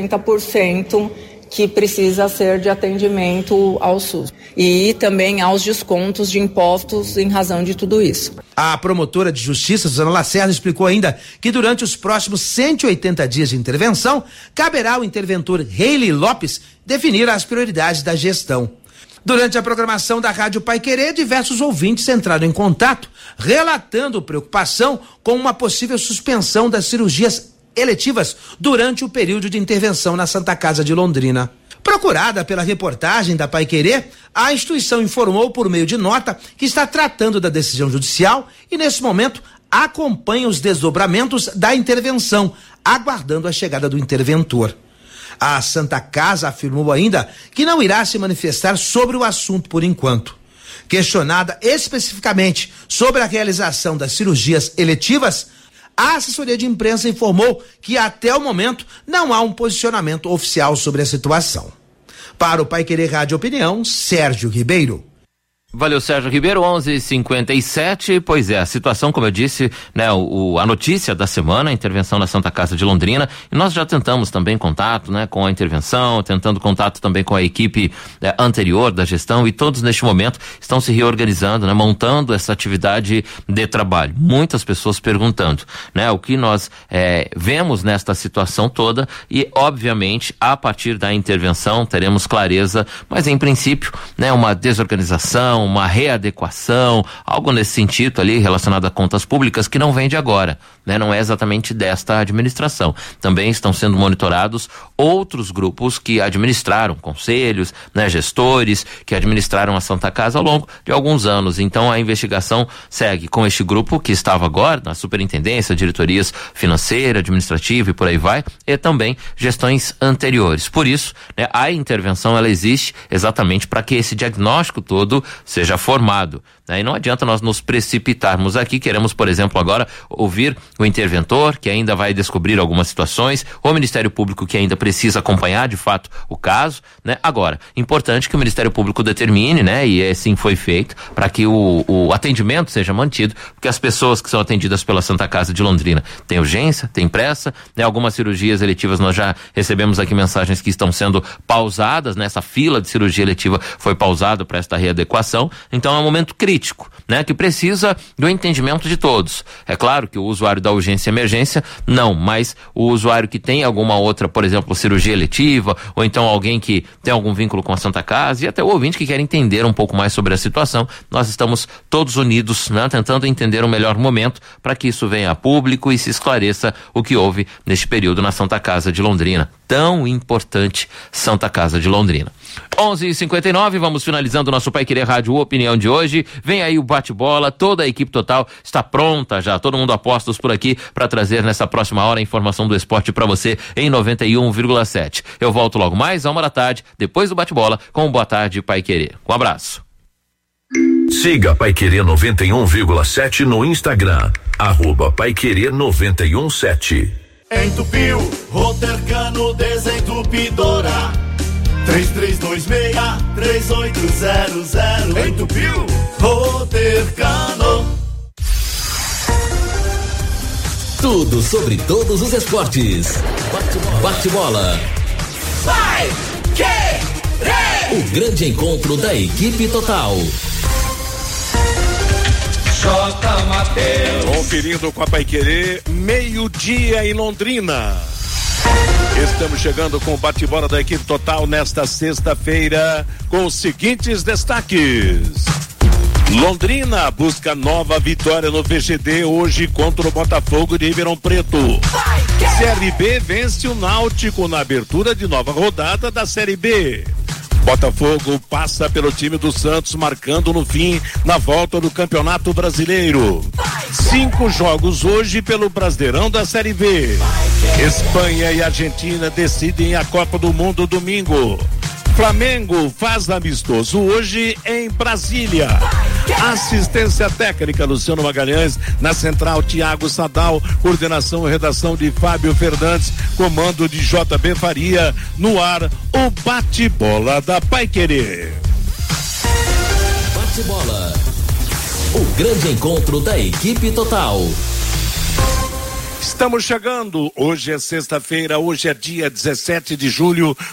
60% que precisa ser de atendimento ao SUS, e também aos descontos de impostos em razão de tudo isso. A promotora de justiça, Suzana Lacerda, explicou ainda que durante os próximos 180 dias de intervenção, caberá ao interventor Reilly Lopes definir as prioridades da gestão. Durante a programação da Rádio Paiquerê, diversos ouvintes entraram em contato, relatando preocupação com uma possível suspensão das cirurgias eletivas durante o período de intervenção na Santa Casa de Londrina. Procurada pela reportagem da Paiquerê, a instituição informou por meio de nota que está tratando da decisão judicial e, nesse momento, acompanha os desdobramentos da intervenção, aguardando a chegada do interventor. A Santa Casa afirmou ainda que não irá se manifestar sobre o assunto por enquanto. Questionada especificamente sobre a realização das cirurgias eletivas, a assessoria de imprensa informou que até o momento não há um posicionamento oficial sobre a situação. Para o Paiquerê Rádio Opinião, Sérgio Ribeiro. Valeu, Sérgio Ribeiro, 11:57. Pois é, a situação, como eu disse, né, a notícia da semana, a intervenção na Santa Casa de Londrina, e nós já tentamos também contato, né, com a intervenção, tentando contato também com a equipe anterior da gestão, e todos neste momento estão se reorganizando, né, montando essa atividade de trabalho. Muitas pessoas perguntando, né, o que nós vemos nesta situação toda, e obviamente a partir da intervenção teremos clareza, mas em princípio, né, uma desorganização, uma readequação, algo nesse sentido ali relacionado a contas públicas que não vem de agora, né? Não é exatamente desta administração. Também estão sendo monitorados outros grupos que administraram, conselhos, né, gestores que administraram a Santa Casa ao longo de alguns anos. Então a investigação segue com este grupo que estava agora na superintendência, diretorias financeira, administrativa e por aí vai, e também gestões anteriores. Por isso, né, a intervenção ela existe exatamente para que esse diagnóstico todo seja formado, né? E não adianta nós nos precipitarmos aqui. Queremos, por exemplo, agora ouvir o interventor, que ainda vai descobrir algumas situações, o Ministério Público, que ainda precisa acompanhar de fato o caso, né? Agora, importante que o Ministério Público determine, né? E assim foi feito, para que o atendimento seja mantido, porque as pessoas que são atendidas pela Santa Casa de Londrina têm urgência, têm pressa, né? Algumas cirurgias eletivas nós já recebemos aqui mensagens que estão sendo pausadas, né? Essa fila de cirurgia eletiva foi pausada para esta readequação. Então é um momento crítico, né? Que precisa do entendimento de todos. É claro que o usuário da urgência e emergência, não, mas o usuário que tem alguma outra, por exemplo, cirurgia eletiva, ou então alguém que tem algum vínculo com a Santa Casa, e até o ouvinte que quer entender um pouco mais sobre a situação, nós estamos todos unidos, né? Tentando entender o melhor momento para que isso venha a público e se esclareça o que houve neste período na Santa Casa de Londrina. Tão importante Santa Casa de Londrina. 11:59, vamos finalizando o nosso Paiquerê Rádio Opinião de hoje. Vem aí o bate-bola, toda a equipe total está pronta já, todo mundo a postos por aqui para trazer nessa próxima hora a informação do esporte para você em 91,7. Eu volto logo mais à 1h, depois do bate-bola, com o Boa Tarde Paiquerê. Um abraço. Siga Paiquerê 91,7 no Instagram, @Paiquerê 91,7. Entupiu, Rotercano Desentupidora. 3326-3800. Entupiu, Rotercano. Tudo sobre todos os esportes. Bate-bola. Vai, querer! O grande encontro da equipe total. J. Mateus. Conferindo com a Paiquerê, meio-dia em Londrina. Estamos chegando com o bate-bola da equipe total nesta sexta-feira com os seguintes destaques. Londrina busca nova vitória no VGD hoje contra o Botafogo de Ribeirão Preto. CRB vence o Náutico na abertura de nova rodada da Série B. Botafogo passa pelo time do Santos, marcando no fim na volta do Campeonato Brasileiro. 5 jogos hoje pelo Brasileirão da Série B. Espanha e Argentina decidem a Copa do Mundo domingo. Flamengo faz amistoso hoje em Brasília. Assistência técnica Luciano Magalhães, na central Thiago Sadal, coordenação e redação de Fábio Fernandes, comando de JB Faria, no ar o bate-bola da Paiquerê. Bate-bola. O grande encontro da equipe total. Estamos chegando, hoje é sexta-feira, hoje é dia 17 de julho de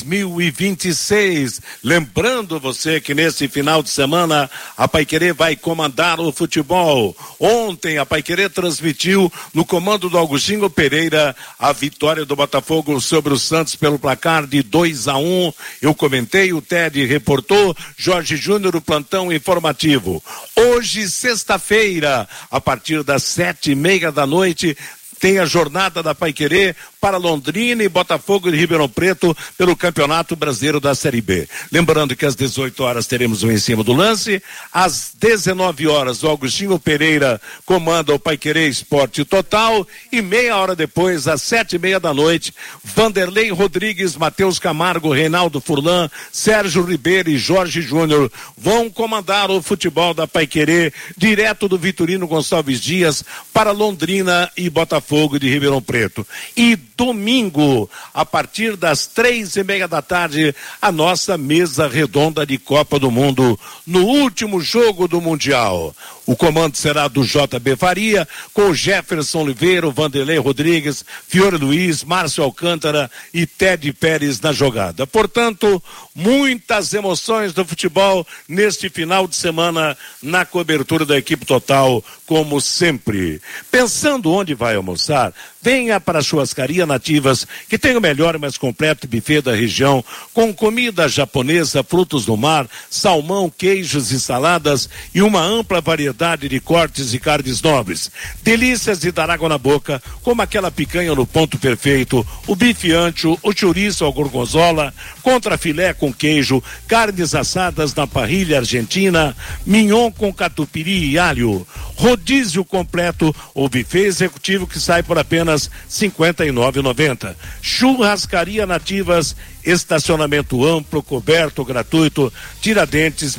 2026. Lembrando você que nesse final de semana a Paiquerê vai comandar o futebol. Ontem a Paiquerê transmitiu no comando do Augustinho Pereira a vitória do Botafogo sobre o Santos pelo placar de 2-1. Eu comentei, o Ted reportou, Jorge Júnior, o plantão informativo. Hoje, sexta-feira, a partir das 7:30 da noite, tem a jornada da Paiquerê para Londrina e Botafogo de Ribeirão Preto pelo Campeonato Brasileiro da Série B. Lembrando que às 18 horas teremos o Em Cima do Lance, às 19 horas o Augustinho Pereira comanda o Paiquerê Esporte Total e meia hora depois, às 7:30 da noite, Vanderlei Rodrigues, Matheus Camargo, Reinaldo Furlan, Sérgio Ribeiro e Jorge Júnior vão comandar o futebol da Paiquerê direto do Vitorino Gonçalves Dias para Londrina e Botafogo de Ribeirão Preto. E domingo, a partir das 3:30 da tarde, a nossa mesa redonda de Copa do Mundo, no último jogo do Mundial. O comando será do JB Faria, com Jefferson Oliveira, Vanderlei Rodrigues, Fiore Luiz, Márcio Alcântara e Ted Pérez na jogada. Portanto, muitas emoções do futebol neste final de semana na cobertura da equipe total, como sempre. Pensando onde vai almoçar, venha para a Churrascaria Nativas, que tem o melhor e mais completo buffet da região, com comida japonesa, frutos do mar, salmão, queijos e saladas e uma ampla variedade de cortes e carnes nobres. Delícias de dar água na boca, como aquela picanha no ponto perfeito, o bife ancho, o chouriço ao gorgonzola, contrafilé com queijo, carnes assadas na parrilha argentina, mignon com catupiry e alho, rodízio completo ou buffet executivo que sai por apenas R$ 59,90. Churrascaria Nativas, estacionamento amplo, coberto, gratuito, Tiradentes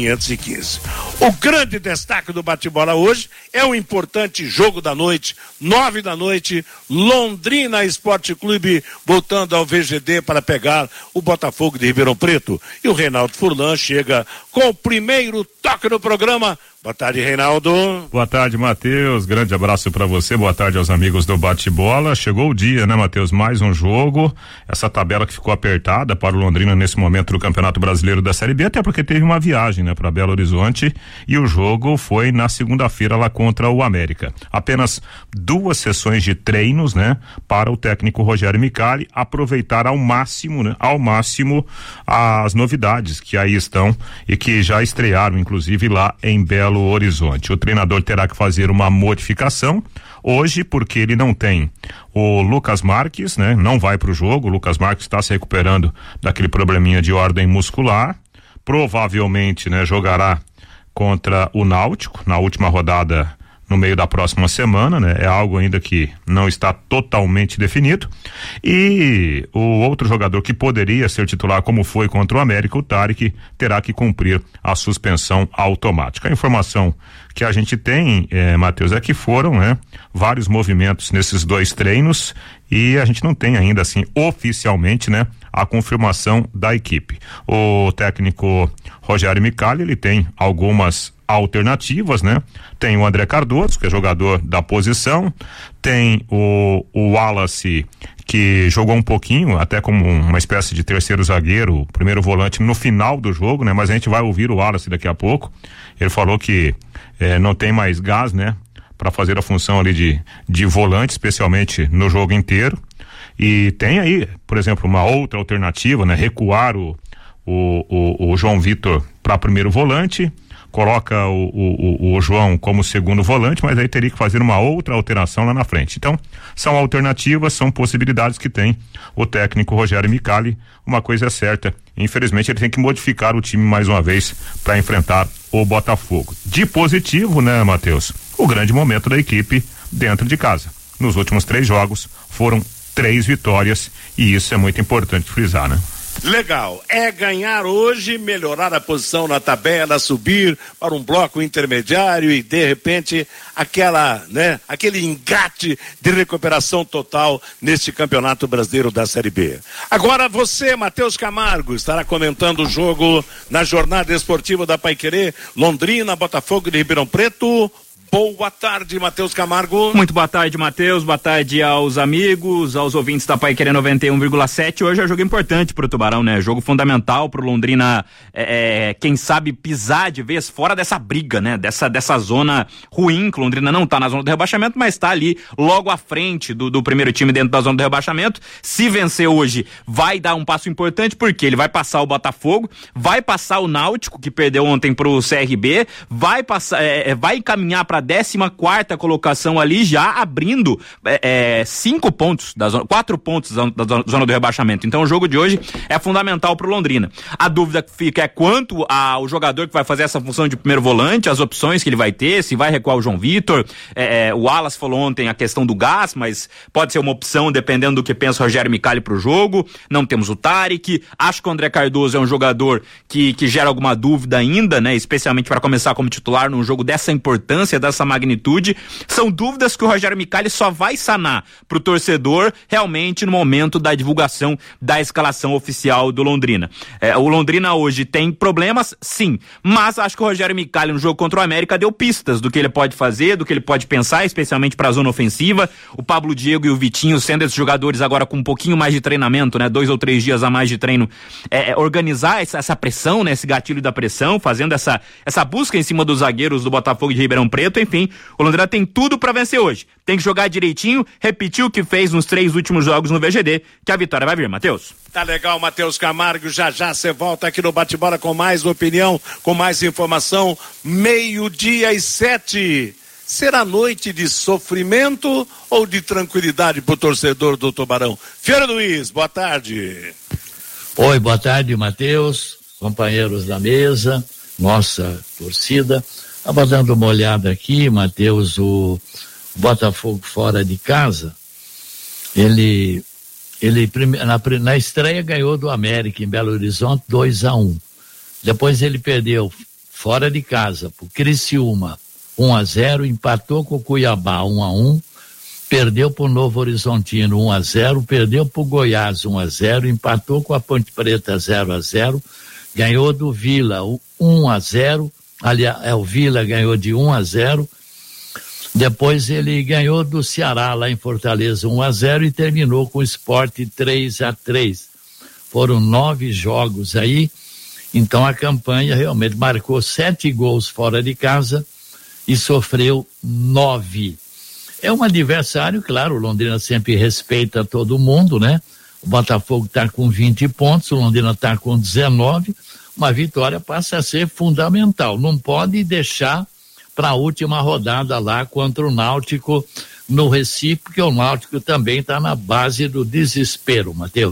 1515. O grande destaque do bate-bola hoje é o importante jogo da noite, 9 da noite, Londrina Esporte Clube voltando ao VGD para pegar o Botafogo de Ribeirão Preto. E o Reinaldo Furlan chega com o primeiro toque no programa. Boa tarde, Reinaldo. Boa tarde, Matheus. Grande abraço para você. Boa tarde aos amigos do Bate-Bola. Chegou o dia, né, Matheus? Mais um jogo. Essa tabela que ficou apertada para o Londrina nesse momento do Campeonato Brasileiro da Série B, até porque teve uma viagem, né, para Belo Horizonte, e o jogo foi na segunda-feira lá contra o América. Apenas 2 sessões de treinos, né, para o técnico Rogério Micali aproveitar ao máximo, né, as novidades que aí estão e que já estrearam, inclusive, lá em Belo Horizonte. O treinador terá que fazer uma modificação hoje, porque ele não tem o Lucas Marques, né? Não vai para o jogo. O Lucas Marques está se recuperando daquele probleminha de ordem muscular. Provavelmente, né, jogará contra o Náutico na última rodada no meio da próxima semana, né? É algo ainda que não está totalmente definido. E o outro jogador que poderia ser titular, como foi contra o América, o Tarek, terá que cumprir a suspensão automática. A informação que a gente tem, Matheus, é que foram, né, vários movimentos nesses 2 treinos e a gente não tem ainda, assim, oficialmente, né, a confirmação da equipe. O técnico Rogério Micali, ele tem algumas alternativas, né? Tem o André Cardoso, que é jogador da posição, tem o Wallace, que jogou um pouquinho, até como uma espécie de terceiro zagueiro, primeiro volante no final do jogo, né? Mas a gente vai ouvir o Wallace daqui a pouco. Ele falou que não tem mais gás, né? Para fazer a função ali de volante, especialmente no jogo inteiro. E tem aí, por exemplo, uma outra alternativa, né? Recuar o João Vitor para primeiro volante, coloca o João como segundo volante, mas aí teria que fazer uma outra alteração lá na frente. Então, são alternativas, são possibilidades que tem o técnico Rogério Micali. Uma coisa é certa, infelizmente ele tem que modificar o time mais uma vez para enfrentar o Botafogo. De positivo, né, Matheus? O grande momento da equipe dentro de casa. Nos últimos 3 jogos foram 3 vitórias e isso é muito importante frisar, né? Legal, é ganhar hoje, melhorar a posição na tabela, subir para um bloco intermediário e de repente aquele engate de recuperação total neste Campeonato Brasileiro da Série B. Agora você, Matheus Camargo, estará comentando o jogo na jornada esportiva da Paiquerê, Londrina, Botafogo de Ribeirão Preto. Boa tarde, Matheus Camargo. Muito boa tarde, Matheus. Boa tarde aos amigos, aos ouvintes da Paiquerê 91,7. Hoje é um jogo importante pro Tubarão, né? Jogo fundamental pro Londrina, quem sabe pisar de vez fora dessa briga, né? Dessa zona ruim, que o Londrina não tá na zona do rebaixamento, mas tá ali logo à frente do primeiro time dentro da zona do rebaixamento. Se vencer hoje, vai dar um passo importante, porque ele vai passar o Botafogo, vai passar o Náutico, que perdeu ontem pro CRB, vai encaminhar pra 14ª colocação ali, já abrindo 5 pontos da zona, 4 pontos da zona do rebaixamento. Então o jogo de hoje é fundamental pro Londrina. A dúvida que fica é quanto ao jogador que vai fazer essa função de primeiro volante, as opções que ele vai ter, se vai recuar o João Vitor. O Wallace falou ontem a questão do gás, mas pode ser uma opção dependendo do que pensa o Rogério Micali pro jogo. Não temos o Tarek. Acho que o André Cardoso é um jogador que gera alguma dúvida ainda, né? Especialmente para começar como titular num jogo dessa importância, dessa magnitude. São dúvidas que o Rogério Micali só vai sanar pro torcedor realmente no momento da divulgação da escalação oficial do Londrina. O Londrina hoje tem problemas, sim, mas acho que o Rogério Micali no jogo contra o América deu pistas do que ele pode fazer, do que ele pode pensar, especialmente para a zona ofensiva. O Pablo Diego e o Vitinho sendo esses jogadores agora com um pouquinho mais de treinamento, né? 2 ou 3 dias a mais de treino, organizar essa pressão, né? Esse gatilho da pressão, fazendo essa busca em cima dos zagueiros do Botafogo de Ribeirão Preto. Enfim, o Londrina tem tudo pra vencer hoje. Tem que jogar direitinho, repetir o que fez nos 3 últimos jogos no VGD, que a vitória vai vir, Matheus. Tá legal, Matheus Camargo. Já você volta aqui no Bate-Bola com mais opinião, com mais informação. 12:07. Será noite de sofrimento ou de tranquilidade pro torcedor do Tubarão? Fiora Luiz, boa tarde. Oi, boa tarde, Matheus, companheiros da mesa, nossa torcida. Estava dando uma olhada aqui, Matheus, o Botafogo fora de casa, ele na estreia ganhou do América em Belo Horizonte 2-1. Depois ele perdeu fora de casa pro Criciúma 1-0, empatou com o Cuiabá 1-1, perdeu pro Novo Horizontino 1-0, perdeu pro Goiás 1-0, empatou com a Ponte Preta 0-0, ganhou do Vila 1-0. Aliás, o Vila ganhou de 1-0, depois ele ganhou do Ceará lá em Fortaleza 1-0 e terminou com o Sport 3-3. Foram 9 jogos aí, então a campanha realmente marcou 7 gols fora de casa e sofreu 9. É um adversário, claro, o Londrina sempre respeita todo mundo, né? O Botafogo está com 20 pontos, o Londrina está com 19. Uma vitória passa a ser fundamental. Não pode deixar para a última rodada lá contra o Náutico no Recife, porque o Náutico também está na base do desespero, Matheus.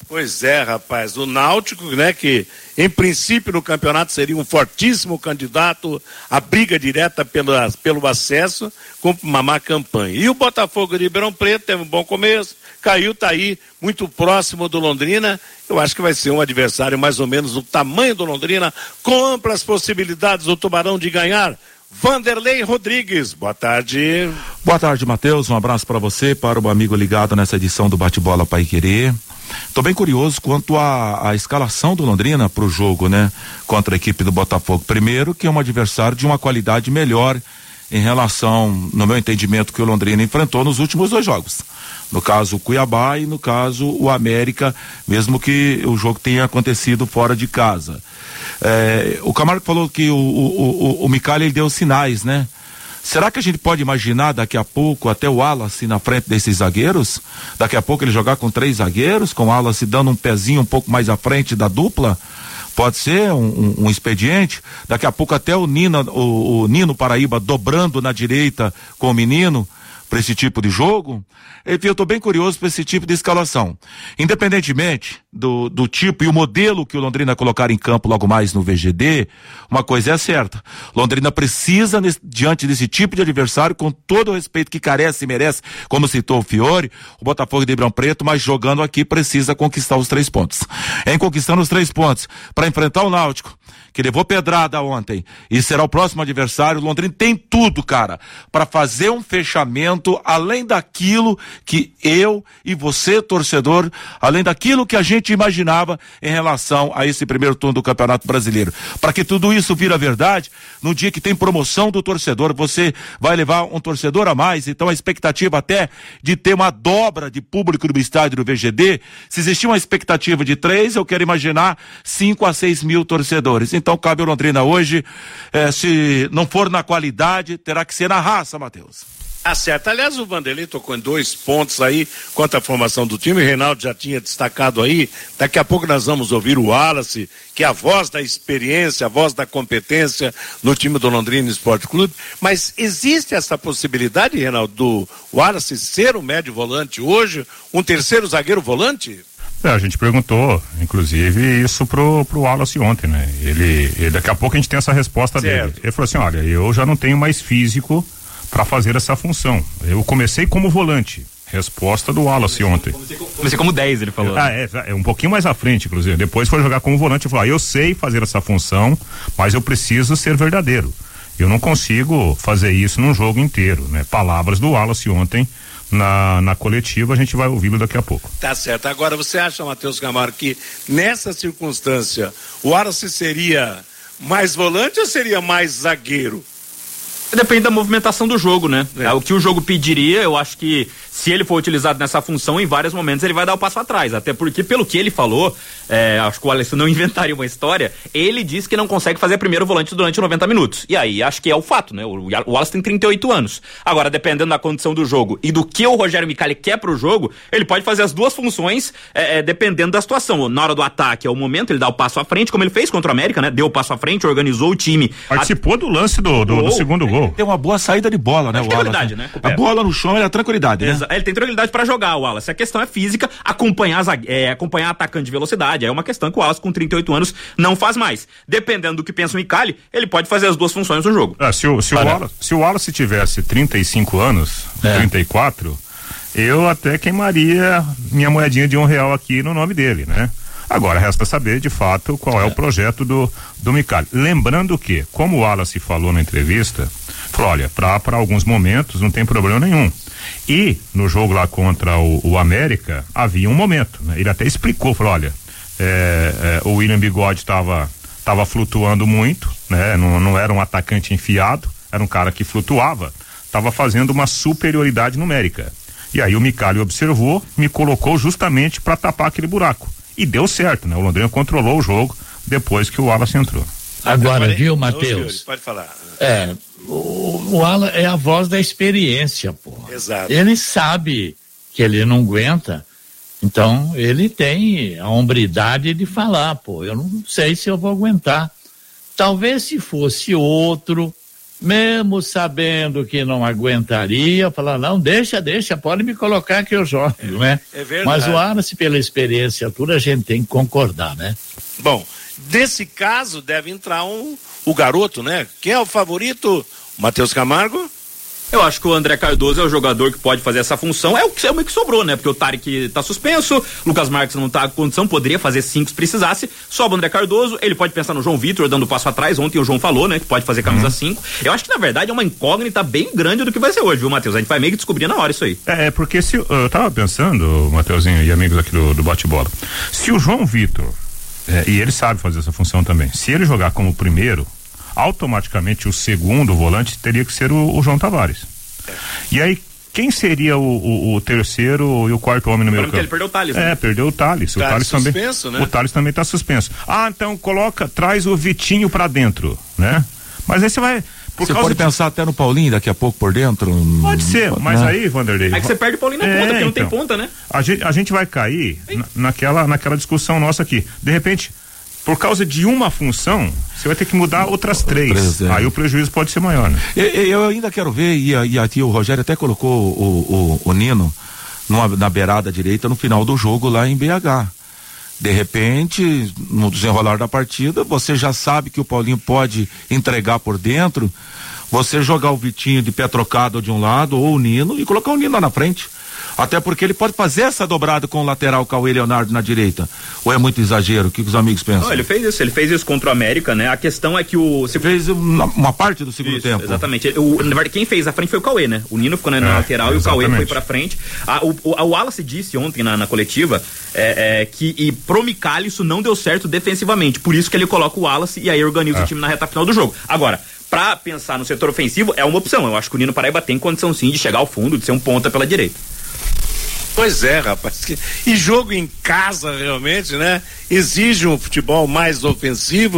Pois é, rapaz, o Náutico, né, que em princípio no campeonato seria um fortíssimo candidato à briga direta pelo acesso, com uma má campanha. E o Botafogo de Ribeirão Preto teve um bom começo, caiu, tá aí, muito próximo do Londrina. Eu acho que vai ser um adversário mais ou menos do tamanho do Londrina, com amplas possibilidades do Tubarão de ganhar. Vanderlei Rodrigues, boa tarde. Boa tarde, Matheus, um abraço para você, para o amigo ligado nessa edição do Bate-Bola Paiquerê. Tô bem curioso quanto à escalação do Londrina pro jogo, né? Contra a equipe do Botafogo. Primeiro, que é um adversário de uma qualidade melhor em relação, no meu entendimento, que o Londrina enfrentou nos últimos 2 jogos. No caso, o Cuiabá e no caso, o América, mesmo que o jogo tenha acontecido fora de casa. O Camargo falou que o Micali, ele deu sinais, né? Será que a gente pode imaginar daqui a pouco até o Wallace na frente desses zagueiros? Daqui a pouco ele jogar com 3 zagueiros, com o Wallace dando um pezinho um pouco mais à frente da dupla? Pode ser um expediente. Daqui a pouco até o Nino Paraíba dobrando na direita com o Menino para esse tipo de jogo. Enfim, eu estou bem curioso para esse tipo de escalação. Independentemente do tipo e o modelo que o Londrina colocar em campo logo mais no VGD, uma coisa é certa. Londrina precisa, diante desse tipo de adversário, com todo o respeito que carece e merece, como citou o Fiore, o Botafogo de Ribeirão Preto, mas jogando aqui precisa conquistar os 3 pontos. Em conquistando os 3 pontos, para enfrentar o Náutico, que levou pedrada ontem e será o próximo adversário, o Londrina tem tudo, cara, para fazer um fechamento além daquilo que eu e você, torcedor, além daquilo que a gente imaginava em relação a esse primeiro turno do Campeonato Brasileiro. Para que tudo isso vira verdade, no dia que tem promoção do torcedor, você vai levar um torcedor a mais, então a expectativa até de ter uma dobra de público no estádio do VGD, se existir uma expectativa de 3, eu quero imaginar 5 a 6 mil torcedores. Então cabe ao Londrina hoje, se não for na qualidade, terá que ser na raça, Matheus. Certo. Aliás, o Vanderlei tocou em 2 pontos aí quanto à formação do time. O Reinaldo já tinha destacado aí. Daqui a pouco nós vamos ouvir o Wallace, que é a voz da experiência, a voz da competência no time do Londrina Esporte Clube. Mas existe essa possibilidade, Reinaldo, do Wallace ser o médio volante hoje, um terceiro zagueiro volante? A gente perguntou, inclusive, isso pro Wallace ontem, né? Ele daqui a pouco a gente tem essa resposta dele. Ele falou assim: olha, eu já não tenho mais físico para fazer essa função. Eu comecei como volante. Resposta do Wallace ontem. Comecei como 10, ele falou. É um pouquinho mais à frente, inclusive. Depois foi jogar como volante e falou: eu sei fazer essa função, mas eu preciso ser verdadeiro. Eu não consigo fazer isso num jogo inteiro, né? Palavras do Wallace ontem na coletiva, a gente vai ouvi-lo daqui a pouco. Tá certo. Agora, você acha, Matheus Camargo, que nessa circunstância o Wallace seria mais volante ou seria mais zagueiro? Depende da movimentação do jogo, né? O que o jogo pediria, eu acho que se ele for utilizado nessa função, em vários momentos ele vai dar o passo atrás, até porque pelo que ele falou, acho que o Alisson não inventaria uma história, ele disse que não consegue fazer primeiro volante durante 90 minutos, e aí acho que é o fato, né? O Alisson tem 38 anos, agora dependendo da condição do jogo e do que o Rogério Micali quer pro jogo, ele pode fazer as 2 funções, dependendo da situação. Na hora do ataque é o momento, ele dá o passo à frente, como ele fez contra o América, né? Deu o passo à frente, organizou o time. Participou do lance do segundo gol. Tem uma boa saída de bola, né, o Wallace? Né? A bola no chão é a tranquilidade, né? Ele tem tranquilidade pra jogar, o Wallace. A questão é física, acompanhar atacante de velocidade. É uma questão que o Wallace, com 38 anos, não faz mais. Dependendo do que pensa o Micali, ele pode fazer as 2 funções no jogo. Se o Wallace tivesse 35 anos, 34, eu até queimaria minha moedinha de R$1 aqui no nome dele, né? Agora resta saber de fato qual é o projeto do Micali. Lembrando que, como o Wallace falou na entrevista, falou: olha, para alguns momentos não tem problema nenhum. E no jogo lá contra o América havia um momento, né? Ele até explicou, falou: olha, o William Bigode estava flutuando muito, né? Não era um atacante enfiado, era um cara que flutuava, estava fazendo uma superioridade numérica. E aí o Micali observou, me colocou justamente para tapar aquele buraco. E deu certo, né? O Londrina controlou o jogo depois que o Wallace entrou. Agora, viu, Matheus? Pode falar. O Wallace é a voz da experiência, pô. Exato. Ele sabe que ele não aguenta, então ele tem a hombridade de falar, pô, eu não sei se eu vou aguentar. Talvez se fosse outro, mesmo sabendo que não aguentaria, falar, não, deixa, pode me colocar que eu jogo, né? É verdade. Mas o Wallace, pela experiência toda, a gente tem que concordar, né? Bom, nesse caso deve entrar o garoto, né? Quem é o favorito? Matheus Camargo? Eu acho que o André Cardoso é o jogador que pode fazer essa função. É o que sobrou, né? Porque o Tarek tá suspenso, Lucas Marques não tá com condição, poderia fazer 5 se precisasse. Sobra o André Cardoso, ele pode pensar no João Vitor dando passo atrás. Ontem o João falou, né? Que pode fazer camisa 5. Eu acho que na verdade é uma incógnita bem grande do que vai ser hoje, viu, Matheus? A gente vai meio que descobrir na hora isso aí. Porque se eu tava pensando, Matheusinho e amigos aqui do bate-bola, se o João Vitor, e ele sabe fazer essa função também, se ele jogar como primeiro, automaticamente o segundo volante teria que ser o João Tavares. E aí, quem seria o terceiro e o quarto homem no meio campo? Ele perdeu o Thales, né? Perdeu o Thales. Tá o Thales suspenso, também, né? O Thales também tá suspenso. Então traz o Vitinho pra dentro, né? Mas aí você vai... Você pode pensar até no Paulinho daqui a pouco por dentro? Pode ser, mas né? aí, Vanderlei... É que você perde o Paulinho na ponta, porque não tem ponta, né? A gente vai cair naquela discussão nossa aqui. De repente, por causa de uma função, você vai ter que mudar outras 3. Aí o prejuízo pode ser maior, né? Eu ainda quero ver, e aqui o Rogério até colocou o Nino na beirada direita no final do jogo lá em BH. De repente, no desenrolar da partida, você já sabe que o Paulinho pode entregar por dentro, você jogar o Vitinho de pé trocado de um lado ou o Nino e colocar o Nino lá na frente. Até porque ele pode fazer essa dobrada com o lateral Cauê Leonardo na direita. Ou é muito exagero? O que os amigos pensam? Não, ele fez isso contra o América, né? A questão é que Você fez uma parte do segundo tempo. Exatamente. Na verdade, quem fez a frente foi o Cauê, né? O Nino ficou na lateral e o Cauê foi pra frente. O Wallace disse ontem na coletiva que pro Micali isso não deu certo defensivamente. Por isso que ele coloca o Wallace e aí organiza o time na reta final do jogo. Agora, pra pensar no setor ofensivo, é uma opção. Eu acho que o Nino Paraíba tem condição sim de chegar ao fundo, de ser um ponta pela direita. Pois é, rapaz. E jogo em casa, realmente, né? Exige um futebol mais ofensivo.